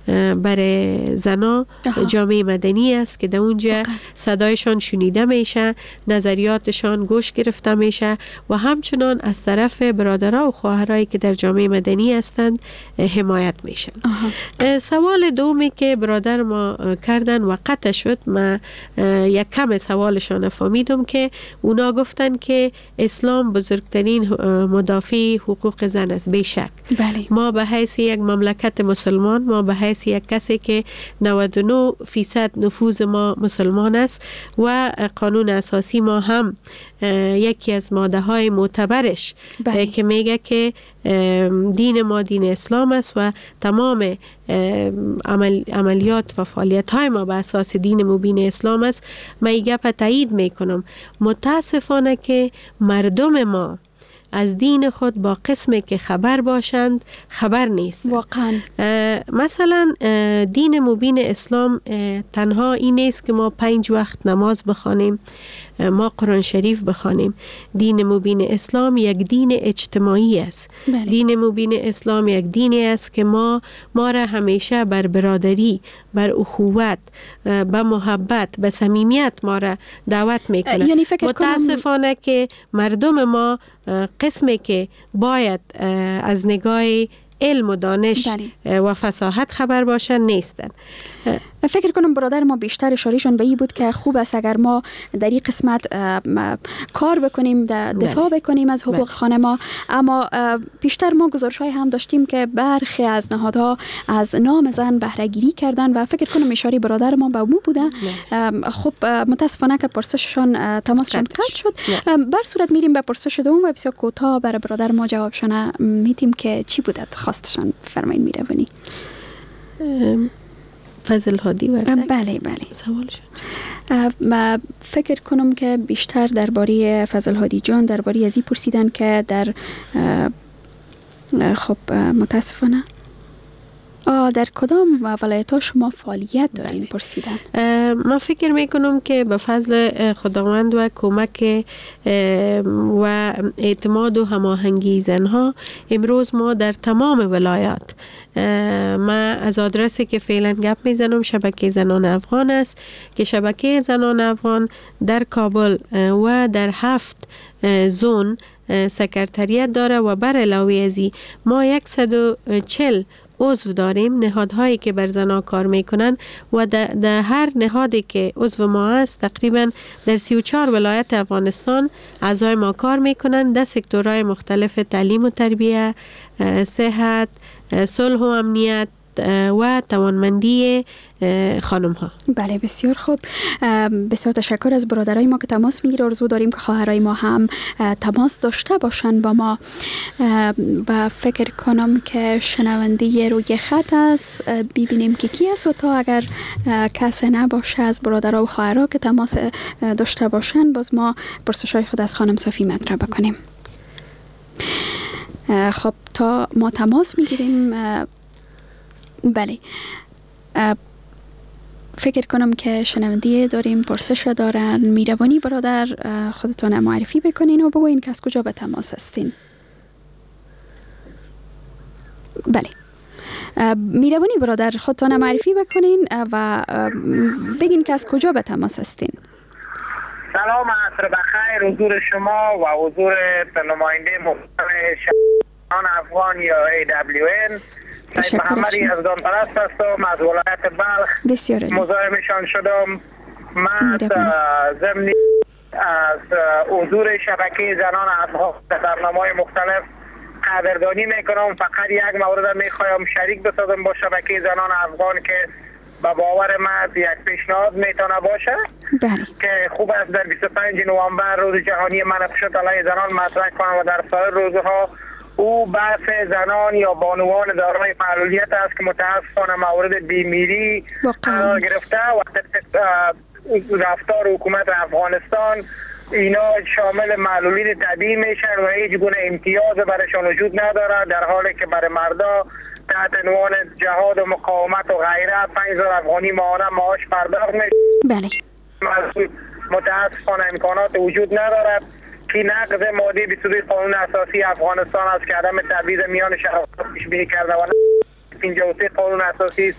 برای زنا جامعه مدنی است که در اونجا صدایشان شنیده میشه، نظریاتشان گوش گرفته میشه و همچنان از طرف برادرها و خواهرایی که در جامعه مدنی هستند حمایت میشه. سوال دومی که برادر ما کردن و قطع شد، ما یک کم سوالشان فهمیدم که اونا گفتن که اسلام بزرگترین مدافع حقوق زن است. بیشک بله. ما به حیث یک مملکت مسلمان، ما به حیث یک کسی که نود و نه فیصد نفوذ ما مسلمان است و قانون اساسی ما هم یکی از ماده های معتبرش بله. که میگه که دین ما دین اسلام است و تمام عمل، عملیات و فعالیت های ما به اساس دین مبین اسلام است. من این گپ تایید میکنم. متاسفانه که مردم ما از دین خود با قسمی که خبر باشند خبر نیست. واقعا مثلا دین مبین اسلام تنها این نیست که ما پنج وقت نماز بخوانیم، ما قرآن شریف بخوانیم. دین مبین اسلام یک دین اجتماعی است. بله. دین مبین اسلام یک دینی است که ما ما را همیشه بر برادری، بر اخوت، به محبت، به صمیمیت ما را دعوت میکنه. یعنی فکر متاسفانه کنم... که مردم ما قسمی که باید از نگاه علم و دانش بله. و فصاحت خبر باشن نیستن. فکر کنم برادر ما بیشتر اشارهشون به این بود که خوب است اگر ما در این قسمت کار بکنیم، دفاع بکنیم از حقوق خانه ما. اما بیشتر ما گزارش های هم داشتیم که برخی از نهادها از نام زن بهره گیری کردن و فکر کنم اشاره برادر ما به مو بوده. خب متاسفانه که پرسششون تماسشون قطع شد. بر صورت میریم به پرسش دوم و بسیار کوتاه برای برادر ما جوابشون میدیم که چی بوده خواستشون. فرمایید میروانی. فضل هادی وردک. بله بله. سوالش ما فکر کنم که بیشتر درباره فضل هادی جان درباره ازی پرسیدن که در خب متاسفانه آه در کدام ولایت ها شما فعالیت دارین پرسیدن؟ من فکر میکنم که به فضل خداوند و کمک و اعتماد و هماهنگی زنها امروز ما در تمام ولایات، من از آدرسی که فعلا گپ میزنم شبکه زنان افغان است که شبکه زنان افغان در کابل و در هفت زون سکرتریت داره و بر علاوه ازی ما صد و چهل عضو داریم، نهادهایی که بر زنها کار میکنن و در هر نهادی که عضو ما است تقریبا در سی و چهار ولایت افغانستان اعضای ما کار میکنن در سکتورهای مختلف تعلیم و تربیه، صحت، صلح و امنیت و توانمندی خانم ها. بله بسیار خوب. بسیار تشکر از برادرای ما که تماس میگیره. آرزو داریم که خواهرای ما هم تماس داشته باشن با ما و فکر کنم که شنونده روی خط است. ببینیم که کی است و تا اگر کسی نباشه از برادرها و خواهرها که تماس داشته باشن باز ما پرسشای خود از خانم صافی مطرح بکنیم. خب تا ما تماس میگیریم. بله فکر کنم که شنونده داریم پرسش دارن. میروانی برادر خودتون معرفی بکنین و بگوین که از کجا به تماس هستین. بله میروانی برادر خودتون معرفی بکنین و بگین که از کجا به تماس هستین. سلام، عصر بخیر حضور شما و حضور نماینده محترم شهران افغان یا ای دبلیو این. سید محمدی از دانپرست هستم از ولایت بلخ. مزاحمشان شدم. من ضمن از حضور شبکه زنان افغان در برنامه‌های مختلف قدردانی میکنم. فقط یک مورد میخوایم شریک بسازم با شبکه زنان افغان که به باور من یک پیشنهاد میتونه باشه که خوب است در بیست و پنج نوامبر روز جهانی منافشت علیه زنان مطرح کنم و در سایر روزها او بحث زنان یا بانوان دارای معلولیت است که متاسفانه مورد بیمیری قرار گرفته و رفتار حکومت افغانستان اینا شامل معلولین طبیعی میشن و هیچ گونه امتیاز برایشان وجود نداره، در حالی که برای مردا تحت عنوان جهاد و مقاومت و غیره پنج هزار افغانی ماهانه معاش پرداخت میشه. بله. متاسفانه امکانات وجود ندارد که نقض ماده بیست و دو قانون اساسی افغانستان است که عدم تبعیض میان شهروندان پیش بینی کرده و پنجاه و سه قانون اساسی است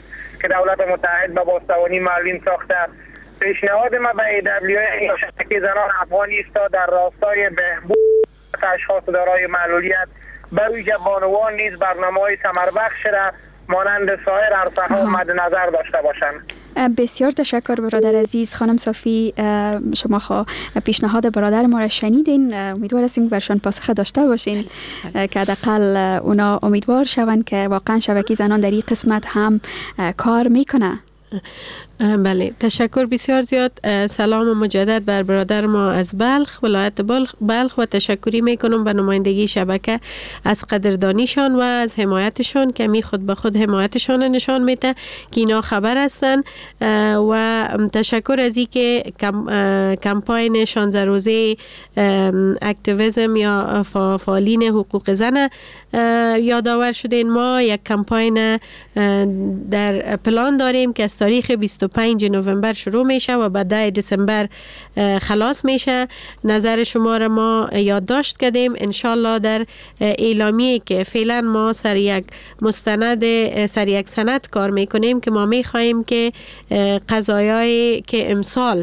که دولت متحد به بازتوانی معلولین ساخته. پیشنهاد ما به ای دبلیو یا شبکه زنان افغان است تا در راستای بهبود اشخاص دارای معلولیت به ویژه بانوان نیز برنامه‌های ثمربخش را مانند سایر عرصه‌ها مد نظر داشته باشند. بسیار تشکر برادر عزیز. خانم صافی، شما خوا پیشنهاد برادر ما را شنیدین، امیدوار هستیم برشان پاسخ داشته باشین که حداقل اونا امیدوار شوند که واقعا شبکه زنان در این قسمت هم کار میکنه. بله، تشکر بسیار زیاد. سلام مجدد بر برادر ما از بلخ، ولایت بلخ, بلخ و تشکری میکنم به نمایندگی شبکه از قدردانیشان و از حمایتشان که می خود به خود حمایتشان نشان میده که اینا خبر هستن. و تشکر از این که کمپاین شانزده روزه اکتیویسم یا فعالین حقوق زن یادآور شدین. ما یک کمپاین در پلان داریم که از تاریخ بیست و پنج نوامبر شروع میشه و بعد ده دسامبر خلاص میشه. نظر شما را ما یادداشت کردیم. انشالله در اعلامیه که فعلا ما سر یک مستند سر یک سند کار میکنیم که ما میخواهیم که قضایای که امسال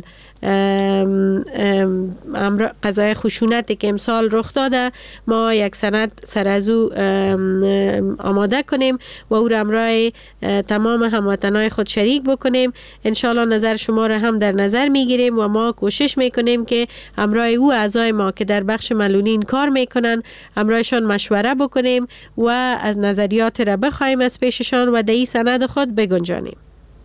قضای خشونتی که امسال رخ داده ما یک سند سر از او آماده کنیم و او را امرای تمام هموطنان خود شریک بکنیم. انشالله نظر شما را هم در نظر میگیریم و ما کوشش میکنیم که امرای او اعضای ما که در بخش معلولین کار میکنن امرایشان مشوره بکنیم و از نظریات را بخوایم از پیششان و در این سند خود بگنجانیم.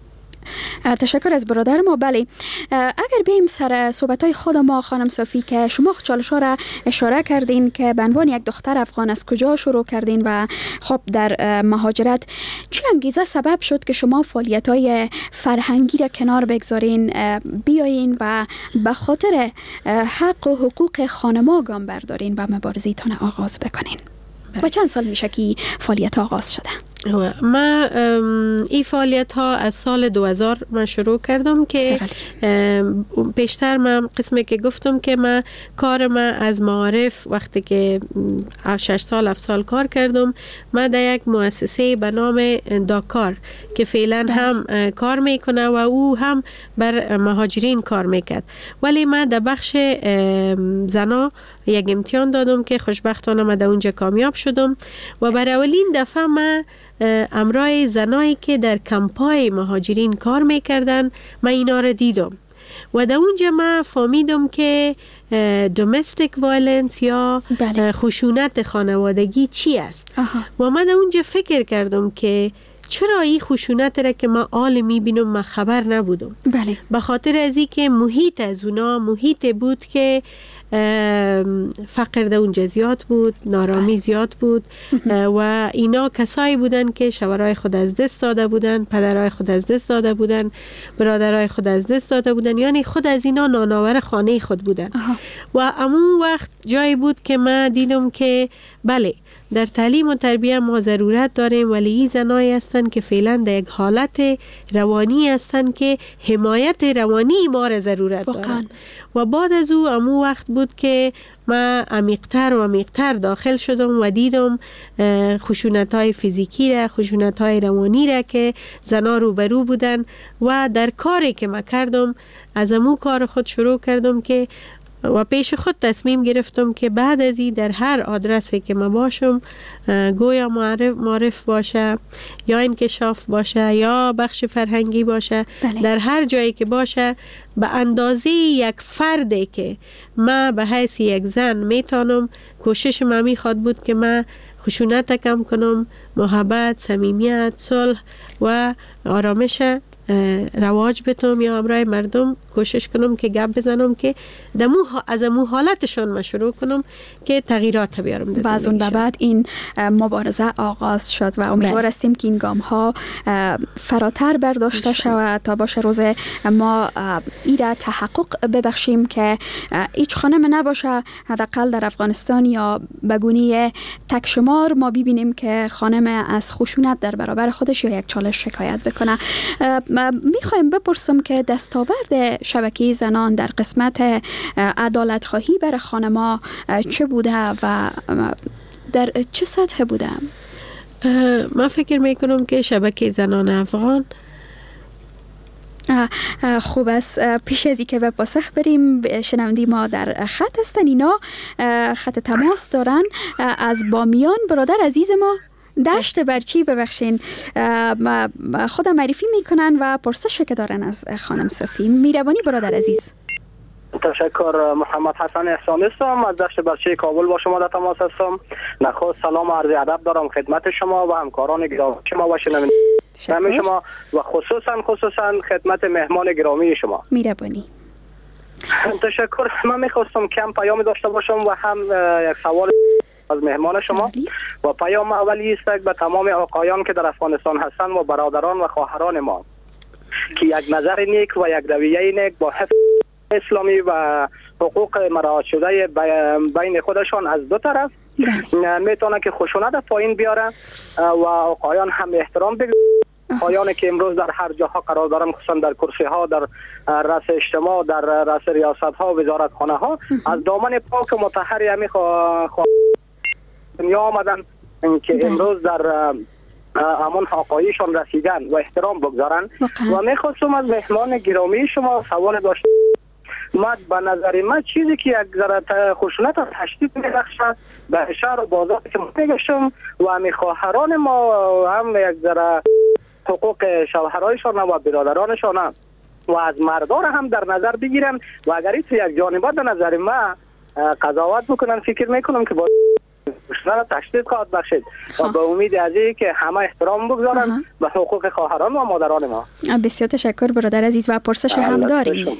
تشکر از برادر ما. بله، اگر بیم سر صحبت‌های خود ما خانم صافی که شما چالش‌ها را اشاره کردین که به عنوان یک دختر افغان از کجا شروع کردین و خب در مهاجرت چه انگیزه سبب شد که شما فعالیت‌های فرهنگی را کنار بگذارین بیاین و به خاطر حق و حقوق خانما گام بردارین و مبارزیتان آغاز بکنین؟ و چند سال میشه که فعالیت آغاز شده؟ ما این فعالیت ها از سال دو هزار من شروع کردم که پیشتر من قسمی که گفتم که من کار من از معارف وقتی که شش سال هفت سال کار کردم من در یک مؤسسه به نام داکار که فعلا هم کار میکنه و او هم بر مهاجرین کار میکرد، ولی من در بخش زنا یک امتحان دادم که خوشبختانه من در اونجا کامیاب شدم و برای اولین دفعه من امرای زنایی که در کمپای مهاجرین کار میکردن من اینا را دیدم و در اونجا من فهمیدم که دومستیک وایلنس یا بله. خشونت خانوادگی چی است. آها. و من در اونجا فکر کردم که چرا این خشونت را که من آل میبینم من خبر نبودم. بله. به خاطر از این که محیط از اونا محیط بود که فقر در اونجا زیاد بود، نارامی زیاد بود و اینا کسایی بودن که شوهرای خود از دست داده بودن، پدرای خود از دست داده بودن، برادرای خود از دست داده بودن، یعنی خود از اینا نانآور خانه خود بودن. آها. و امون وقت جایی بود که من دیدم که بله در تعلیم و تربیه ما ضرورت داریم، ولی این زنایی هستن که فعلا در یک حالت روانی هستن که حمایت روانی ما را ضرورت دارن. و بعد از او امو وقت بود که من عمیق‌تر و عمیق‌تر داخل شدم و دیدم خشونت‌های فیزیکی را، خشونت‌های روانی را که زنا روبرو بودن و در کاری که من کردم از امو کار خود شروع کردم که و پیش خود تصمیم گرفتم که بعد از این در هر آدرسی که من باشم گویا معرف, معرف باشه یا انکشاف باشه یا بخش فرهنگی باشه، بله. در هر جایی که باشه به اندازه یک فردی که من به حیث یک زن میتونم کوشش من میخواد بود که من خشونت کم کنم، محبت، صمیمیت، صلح و آرامش رواج بتم یا امرای مردم کوشش کنم که گپ بزنم که دمو از امو حالتشون ما شروع کنم که تغییرات بیارم. و از اون بعد این مبارزه آغاز شد و امیدوار هستیم که این گام ها فراتر برداشته شود تا باشه روز ما ایره تحقق ببخشیم که هیچ خانم نباشه حداقل در افغانستان یا بگونی تک شمار ما ببینیم که خانم از خشونت در برابر خودش یا یک چالش شکایت بکنه. میخوایم بپرسم که دستاورد شبکه زنان در قسمت عدالت خواهی برای خانما چه بوده و در چه سطح بوده؟ من فکر میکنم که شبکه زنان افغان خوب است. پیش از اینکه به پاسخ بریم، شنوندی ما در خط هستن، اینا خط تماس دارن از بامیان. برادر عزیز ما دشت برچی، ببخشین، خودم معرفی میکنن و پرسش که دارن از خانم صوفی. میربانی برادر عزیز. تشکر. محمد حسن احسانی هستم، از دشت برچی کابل با شما در تماس هستم. نخست سلام و عرض ادب دارم خدمت شما و همکاران گرامی شما و شنوندگان شما و خصوصا خصوصا خدمت مهمان گرامی شما. میربانی. تشکر. من میخواستم کم پیام داشته باشم و هم یک سوال از مهمان شما و پیام اولی است به تمام آقایان که در افغانستان هستند و برادران و خواهران ما که یک نظر نیک و یک رویه نیک با حفظ اسلامی و حقوق مراعات شده بین خودشان از دو طرف میتونه که خشونت پایین بیاره و آقایان هم احترام بگذارن. آقایانی که امروز در هر جاها قرار دارن، خصوصا در کرسی ها، در رأس اجتماع، در رأس ریاست ها، وزارت خانه ها، از دامن پاک مطهر همی خوا دنیا آمدن که امروز در همون حقایقشان رسیدن و احترام بگذارن. و میخواستم از مهمان گرامی شما سوال داشتم. من به نظر من چیزی که یک ذره خشونت و تشدید میبخشه به شهر و بازار که میگشتم و همی خواهران ما هم یک ذره حقوق شوهرایشان و برادرانشان و از مردان هم در نظر بگیرن و اگر این یک جانبه به نظر من قضاوت بکنن، فکر میکنم که با خشونت تشدید خواهد بخشید و به امید از این که همه احترام بگذارن به حقوق خواهران و مادران ما. بسیار تشکر برادر عزیز. و پرسش هم داریم.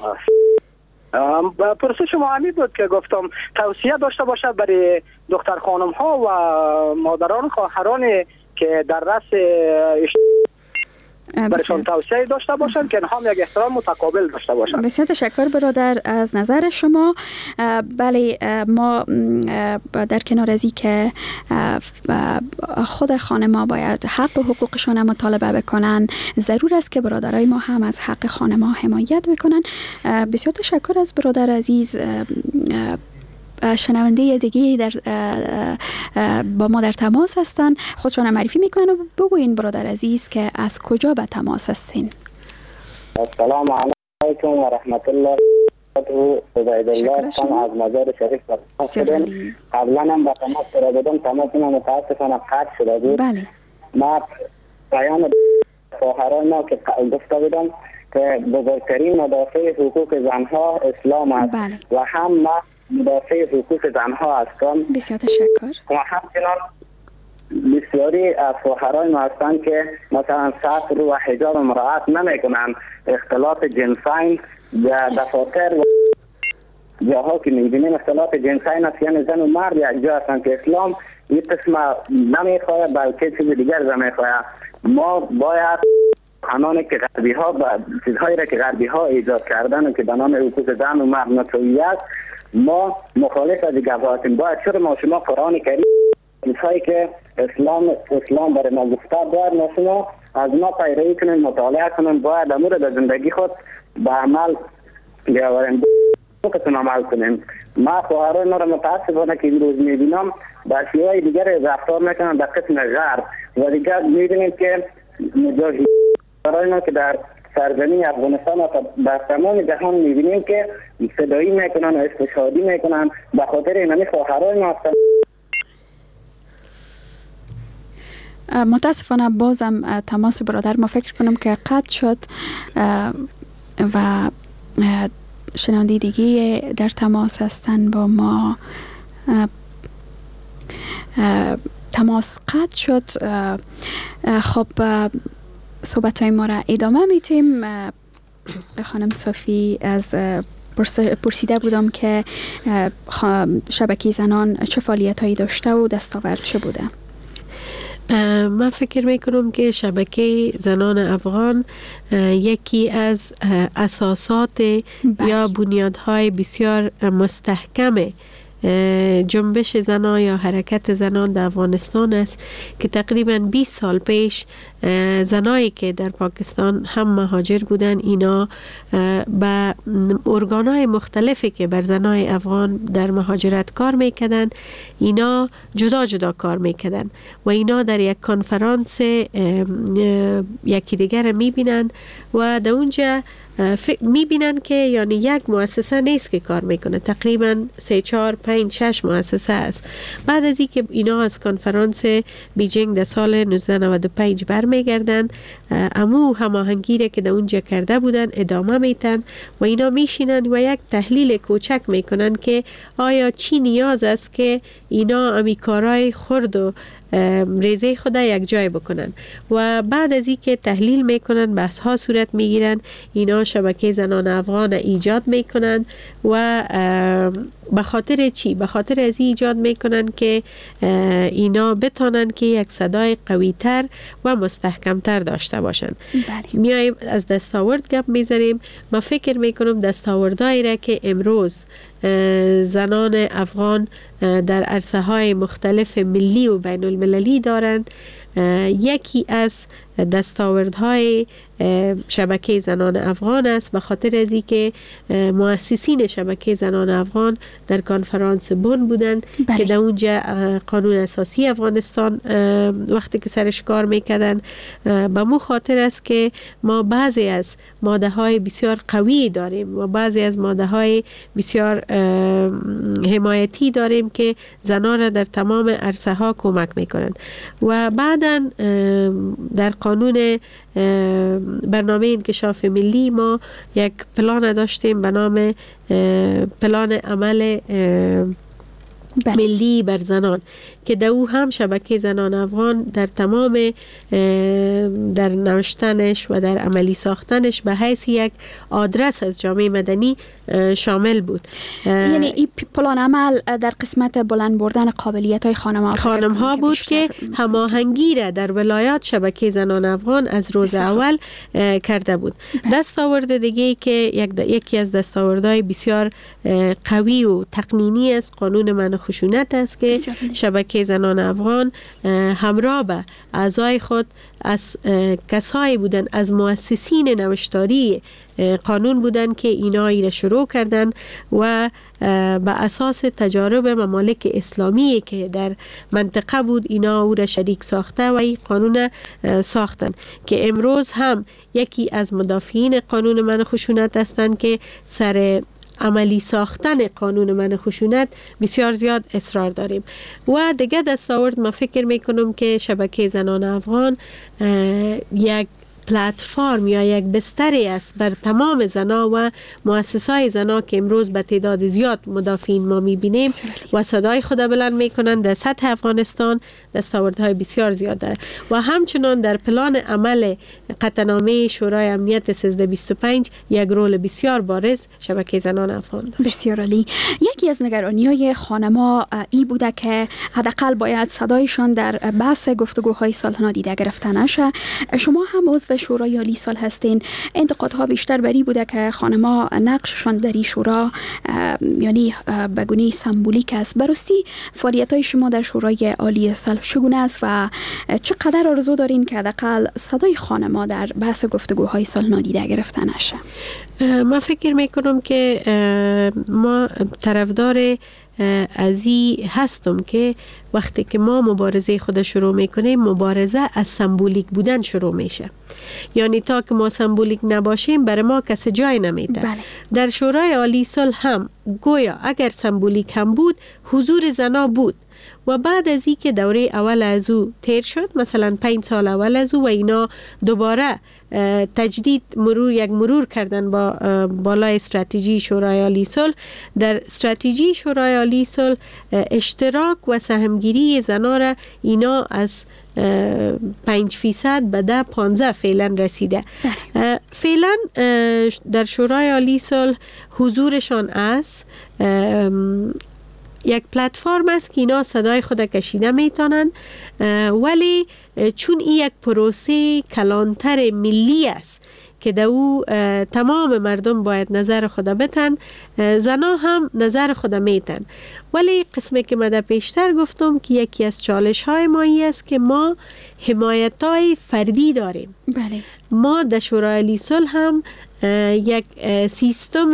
پرسش ما همین بود که گفتم توصیه داشته باشه برای دختر خانم ها و مادران خواهران که در رأس برشان توصیه داشته باشن که هم یک احترام متقابل داشته باشن. بسیار تشکر برادر از نظر شما. بله، ما در کنار از این که خود خانم‌ها باید حق و حقوقشان مطالبه بکنن، ضرور است که برادرای ما هم از حق خانم‌ها حمایت بکنن. بسیار تشکر از برادر عزیز. شنونده دیگه در با ما در تماس هستن، خودشون معرفی میکنن و بگوین برادر عزیز که از کجا به تماس هستین. السلام علیکم و رحمت الله و عبیدالله هستم از مزار شریف هستم. قبلا هم به تماس کرده بودم، تماس من متاسفانه قطع شده بود. بله. ما پیام خواهران ما که گفته بودم که بزرگترین مدافع حقوق زنها اسلام است. بله. و هم ما مدافع حقوق زنها هستم. بسیار تشکر. و همچنان بسیاری از خواهران ما هستند که مثلا سطر و حجاب مراعات نمیکنن. اختلاط جنسین در دفاتر و جاها که میبینیم اختلاط جنسین است، یعنی زن و مرد یک جا هستند که اسلام این قسم نمیخواهد بلکه چیز دیگر نمیخواهد. ما باید قانونی که غربی ها و چیزهایی را که غربی ها ایجاد کردن و که به نام حقوق زن و مرد مساویت، ما مخالف از دیگه هستیم. باید چرا ما شما قرآن کریم چیزهایی که اسلام اسلام برای ما گفته باید ما شما از ما پیروی کنیم، مطالعه کنیم، باید امور در زندگی خود به عمل بیاوریم، بکتون عمل کنیم. ما خواهران ما را متاسفانه که این روز میبینم در شیوه دیگر رفتار میکنن در قسم غرب و دیگر میبینیم که مجاهدین ما که در سرزمین افغانستان و در تمام جهان میبینیم که صدایی میکنن و استشهادی میکنن به خاطر اینمی خواهران ما هستن. متاسفانه بازم تماس برادر ما فکر کنم که قطع شد و شنونده دیگه در تماس هستن با ما. تماس قطع شد. خب صحبت های ما را ادامه میتیم. خانم صوفی از پرسیده بودم که شبکه زنان چه فعالیت هایی داشته و دستاورد چه بوده. من فکر میکنم که شبکه زنان افغان یکی از اساسات یا بنیادهای بسیار مستحکم جنبش زنان یا حرکت زنان در افغانستان است که تقریبا بیست سال پیش زنایی که در پاکستان هم مهاجر بودن اینا به ارگانهای مختلفی که بر زنای افغان در مهاجرت کار میکردن اینا جدا جدا کار میکردن و اینا در یک کنفرانس یکی دیگر میبینن و در اونجا میبینن که یعنی یک مؤسسه نیست که کار میکنه، تقریبا سه چهار پنج شش مؤسسه است. بعد از اینکه اینا از کنفرانس بیجینگ در سال نوزده نود و پنج برمیگردن، امو هماهنگی که در اونجا کرده بودن ادامه میتن و اینا میشینن و یک تحلیل کوچک میکنن که آیا چی نیاز است که اینا امی کارای خرد و ریزه خود یک جای بکنن و بعد از اینکه تحلیل میکنن بحث ها صورت میگیرن، اینا شبکه زنان افغان ایجاد میکنن و به خاطر چی؟ به خاطر از ایجاد میکنن که اینا بتانن که یک صدای قوی تر و مستحکم تر داشته باشن. میایم از دستاورد گپ میزنیم. ما فکر میکنم دستاوردهایی را که امروز زنان افغان در عرصه های مختلف ملی و بین المللی دارند، یکی از دستاوردهای شبکه زنان افغان است، به خاطر از اینکه مؤسسین شبکه زنان افغان در کنفرانس بن بودن بله. که در اونجا قانون اساسی افغانستان وقتی که سرش کار میکردن، به مو خاطر است که ما بعضی از ماده های بسیار قوی داریم و بعضی از ماده های بسیار حمایتی داریم که زنان را در تمام عرصه ها کمک میکنن و بعداً در قانون برنامه انکشاف ملی ما یک پلان داشتیم به نام پلان عمل بله. ملی بر زنان که در او هم شبکه زنان افغان در تمام در نوشتنش و در عملی ساختنش به حیث یک آدرس از جامعه مدنی شامل بود. یعنی این پلان عمل در قسمت بلند بردن قابلیت های خانم ها خانم ها بود که هماهنگی را در ولایات شبکه زنان افغان از روز بسیار. اول کرده بود. دستاورد دیگه که یک یکی از دستاوردهای بسیار قوی و تقنینی است قانون منع خشونت است که شبکه زنان افغان همراه به اعضای خود از کسایی بودن از مؤسسین نوشتاری قانون بودن که اینا ایره شروع کردن و به اساس تجارب ممالک اسلامی که در منطقه بود اینا او را شریک ساخته و این قانون ساختن که امروز هم یکی از مدافعین قانون منع خشونت هستند که سر عملی ساختن قانون منع خشونت بسیار زیاد اصرار داریم. و دیگه دستاورد ما فکر میکنم که شبکه زنان افغان یک پلتفرم یا یک بستری است بر تمام زنا و مؤسسات زنا که امروز به تعداد زیاد مدافعین ما میبینیم و صدای خود بلند میکنند. در سطح افغانستان دستاوردهای بسیار زیاد داره و همچنان در پلان عمل قطعنامه شورای امنیت سیزده بیست و پنج یک رول بسیار بارز شبکه زنان افغان داره. بسیار عالی. یکی از نگرانی‌های خانم‌ها ای بوده که حداقل باید صدایشان در بحث گفتگوهای صلح دیده گرفته نشه. شما هم عضو شورای عالی صلح هستین. انتقادها بیشتر بری بوده که خانم‌ها نقششان در این شورا یعنی به گونه سمبولیک است. براستی فعالیت‌های شما در شورای عالی صلح چگونه است و چقدر آرزو دارین که حداقل صدای خانم‌ها در بحث گفتگوهای صلح نادیده گرفته نشه؟ من فکر میکنم که ما طرفدار ازی هستم که وقتی که ما مبارزه خود شروع میکنیم مبارزه از سمبولیک بودن شروع میشه. یعنی تا که ما سمبولیک نباشیم برای ما کسی جای نمیده. بله. در شورای عالی صلح هم گویا اگر سمبولیک هم بود حضور زنا بود و بعد از این که دوره اول از او تیر شد، مثلا پنج سال اول از او و اینا دوباره تجدید مرور یک مرور کردن با بالای استراتژی شورای عالی صلح. در استراتژی شورای عالی صلح اشتراک و سهمگیری زنا را اینا از پنج فیصد به ده پانزده فعلا رسیده. فعلا در شورای عالی صلح حضورشان است یک پلتفرم است که اینا صدای خود کشیده میتونن، ولی چون این یک پروسه کلانتر ملی است که در او تمام مردم باید نظر خود بتن، زنا هم نظر خود میتن. ولی قسمی که من پیشتر گفتم که یکی از چالش های ما این است که ما حمایت های فردی داریم. بله. ما در شورای عالی صلح هم یک سیستم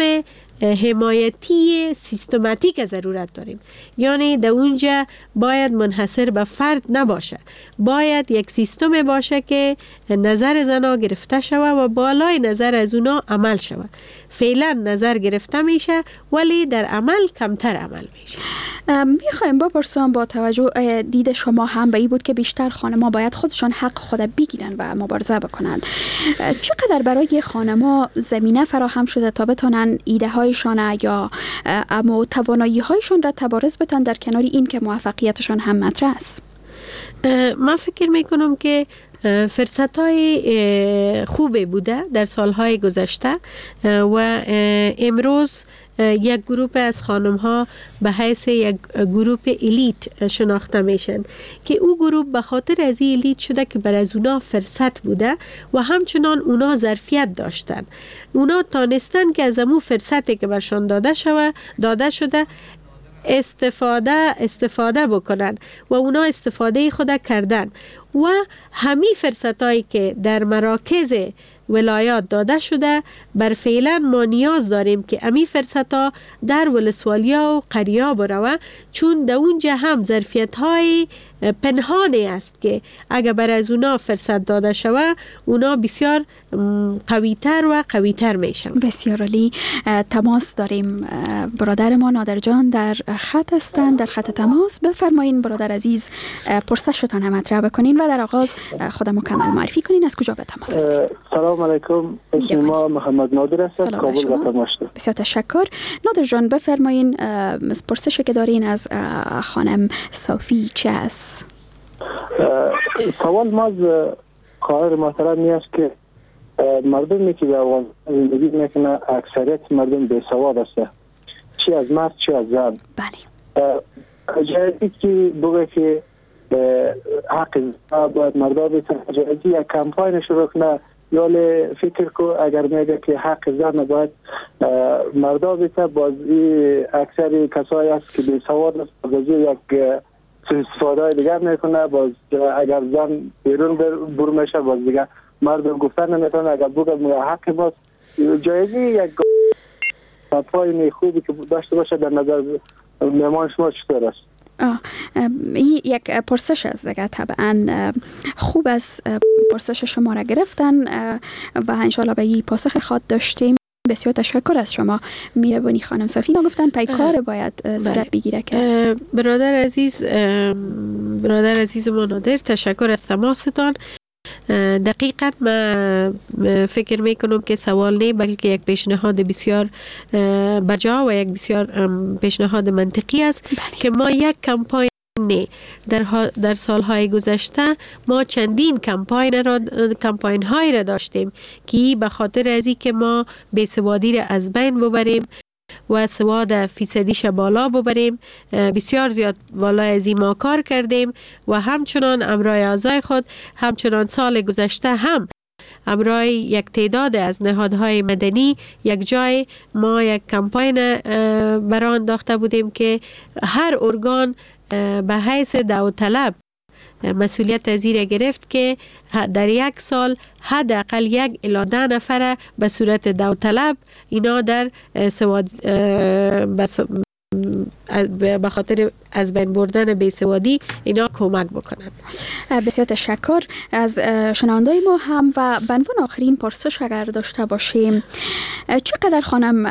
حمایتی سیستماتیک ضرورت داریم. یعنی در اونجا باید منحصر به فرد نباشه، باید یک سیستم باشه که نظر زنا گرفته شوه و بالای نظر از اونا عمل شوه. فعلا نظر گرفته میشه ولی در عمل کمتر عمل میشه. میخوایم بپرسم، با توجه دید شما هم به این بود که بیشتر خانم‌ها باید خودشان حق خود بگیرن و مبارزه بکنن، چقدر برای خانم‌ها زمینه فراهم شده تا بتونن ایده هایشان یا اما توانایی هایشان را تبارز بتن در کنار این که موفقیتشان هم مطرح است؟ من فکر میکنم که فرصت های خوبه بوده در سالهای گذشته و امروز یک گروه از خانم ها به حیث یک گروه الیت شناخته میشن که او گروه به خاطر از این الیت شده که بر از اونا فرصت بوده و همچنان اونا ظرفیت داشتن. اونا تانستن که از امو فرصتی که برشان داده شده داده شده استفاده استفاده بکنن و اونا استفاده خود کردن و همین فرصتایی که در مراکز ولایات داده شده بر فعلا ما نیاز داریم که امی فرصتا در ولسوالیا و قریا بروه، چون در اونجا هم ظرفیت های پنهانی است که اگر بر از اونا فرصت داده شوه اونا بسیار قویتر و قویتر میشن. بسیار عالی. تماس داریم، برادر ما نادر جان در خط هستند، در خط تماس. بفرمایین برادر عزیز، پرسشتان هم مطرح بکنین و در آغاز خودم مکمل معرفی کنین از کجا به تماس هستید. سلام علیکم، اسم ما محمد نادر است، کابل گفتم. بسیار تشکر. نادر جان بفرمایین پرسشی که دارین از خانم صافی چه است؟ سوال ما از قائر محترم نیست که مردمی که در افغانستان زندگی میکنه اکثریت مردم بی سواد است، چی از مرد چی از زن. بله. جایی که بگه که حق باید مردا بیتن، جایی یک کمپاین شروع کنه یا فکر کو اگر میگه که حق زن باید مردا بیتن، باز اکثر کسایی است که بی سواد است باز یک استفاده دیگر میکنه، باز اگر زن بیرون بر میشه باز دیگه مردم گفتن نمیتونه اگر بگه حق باست. جایزی یک پایین خوبی که داشته باشه در نظر مهمان شما چطور است؟ آه، یک پرسش است دیگه. طبعا خوب است پرسش شما را گرفتن و انشالله به این پاسخ خواهد داشتیم. بسیار تشکر از شما میربانی خانم صافی. گفتن پیکار باید صورت بگیره که برادر عزیز برادر عزیز ما نادر، تشکر از تماستان. دقیقاً من فکر میکنم که سوال نه بلکه یک پیشنهاد بسیار بجا و یک بسیار پیشنهاد منطقی است. بله. که ما یک کمپاین نه در در سالهای گذشته ما چندین کمپاین را کمپاین های را داشتیم که به خاطر از اینکه ما بیسوادی را از بین ببریم و سواد فیصدیش بالا ببریم بسیار زیاد بالا از این ما کار کردیم و همچنان امرای اعضای خود همچنان سال گذشته هم امرای یک تعداد از نهادهای مدنی یک جای ما یک کمپاین بران انداخته بودیم که هر ارگان به حیث داوطلب مسئولیت از این گرفت که در یک سال حداقل یک الی ده نفر به صورت داوطلب اینا در سواد به خاطر از بین بردن بیسوادی اینا کمک بکنن. بسیار تشکر از شنوندای ما هم. و به عنوان آخرین پرسش اگر داشته باشیم، چقدر خانم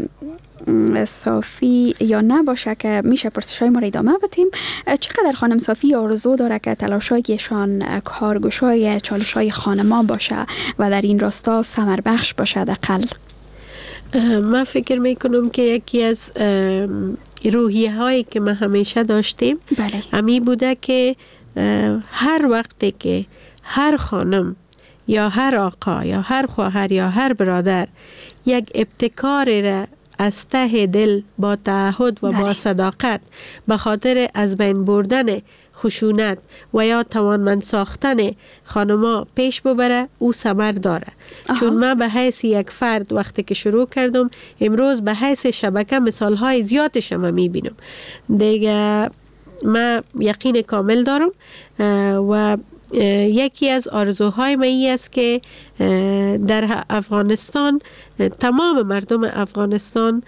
صافی یا نباشه که میشه پرسشای ما را ادامه بدیم، چقدر خانم صافی آرزو داره که تلاشایشان کارگشای چالشای خانمان باشه و در این راستا ثمر بخش باشه دقل؟ من فکر میکنم که یکی از روحیه هایی که ما همیشه داشتیم بله. امی بوده که هر وقتی که هر خانم یا هر آقا یا هر خواهر یا هر برادر یک ابتکار را از ته دل با تعهد و با صداقت به خاطر از بین بردن خشونت و یا توانمند ساختن خانما پیش ببره او ثمر داره. آها. چون من به حیث یک فرد وقتی که شروع کردم امروز به حیث شبکه مثال های زیادش هم میبینم دیگه. من یقین کامل دارم و یکی از آرزوهای من این است که در افغانستان تمام مردم افغانستان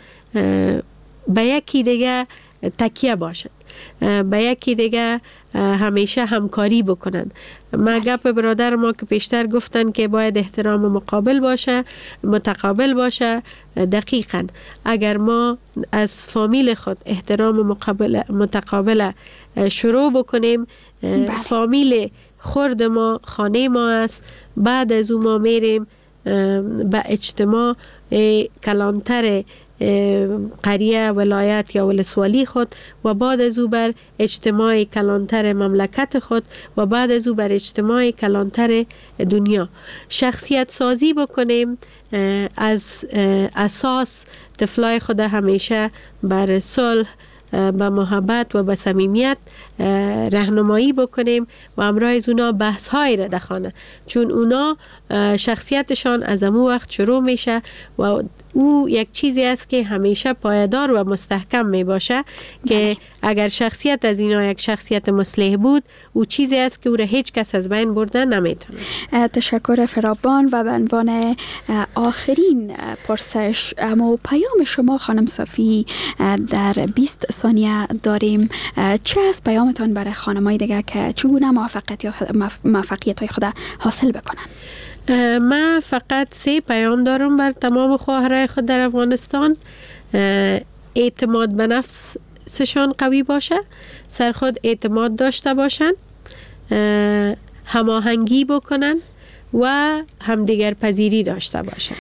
به یکی دیگه تکیه باشن، به یکی دیگه همیشه همکاری بکنن. ما گپ برادر ما که پیشتر گفتن که باید احترام مقابل باشه، متقابل باشه. دقیقاً اگر ما از فامیل خود احترام مقابل متقابل شروع بکنیم، بله. فامیل خرد ما خانه ما است، بعد از او ما میریم به اجتماع کلانتر قریه ولایت یا ولسوالی خود و بعد از او بر اجتماع کلانتر مملکت خود و بعد از او بر اجتماع کلانتر دنیا شخصیت سازی بکنیم. از اساس طفلای خود همیشه بر صلح، به محبت و به صمیمیت راهنمایی بکنیم و همراه از اونا بحث های را دخانه، چون اونا شخصیتشان از امو وقت شروع میشه و او یک چیزی است که همیشه پایدار و مستحکم می باشه که اگر شخصیت از اینا یک شخصیت مصلح بود، او چیزی است که او را هیچ کس از بین برده نمیتونه. تشکر فراوان. و به عنوان آخرین پرسش اما پیام شما خانم صافی در بیست ثانیه داریم. چه از پیامتان برای خانمای دیگه که چگونه موفقیت موفقیت های خود حاصل بکنن؟ من فقط سه پیام دارم بر تمام خواهرای خود در افغانستان. اعتماد به نفس سشان قوی باشه، سر خود اعتماد داشته باشن، هماهنگی بکنن و همدیگر پذیری داشته باشن.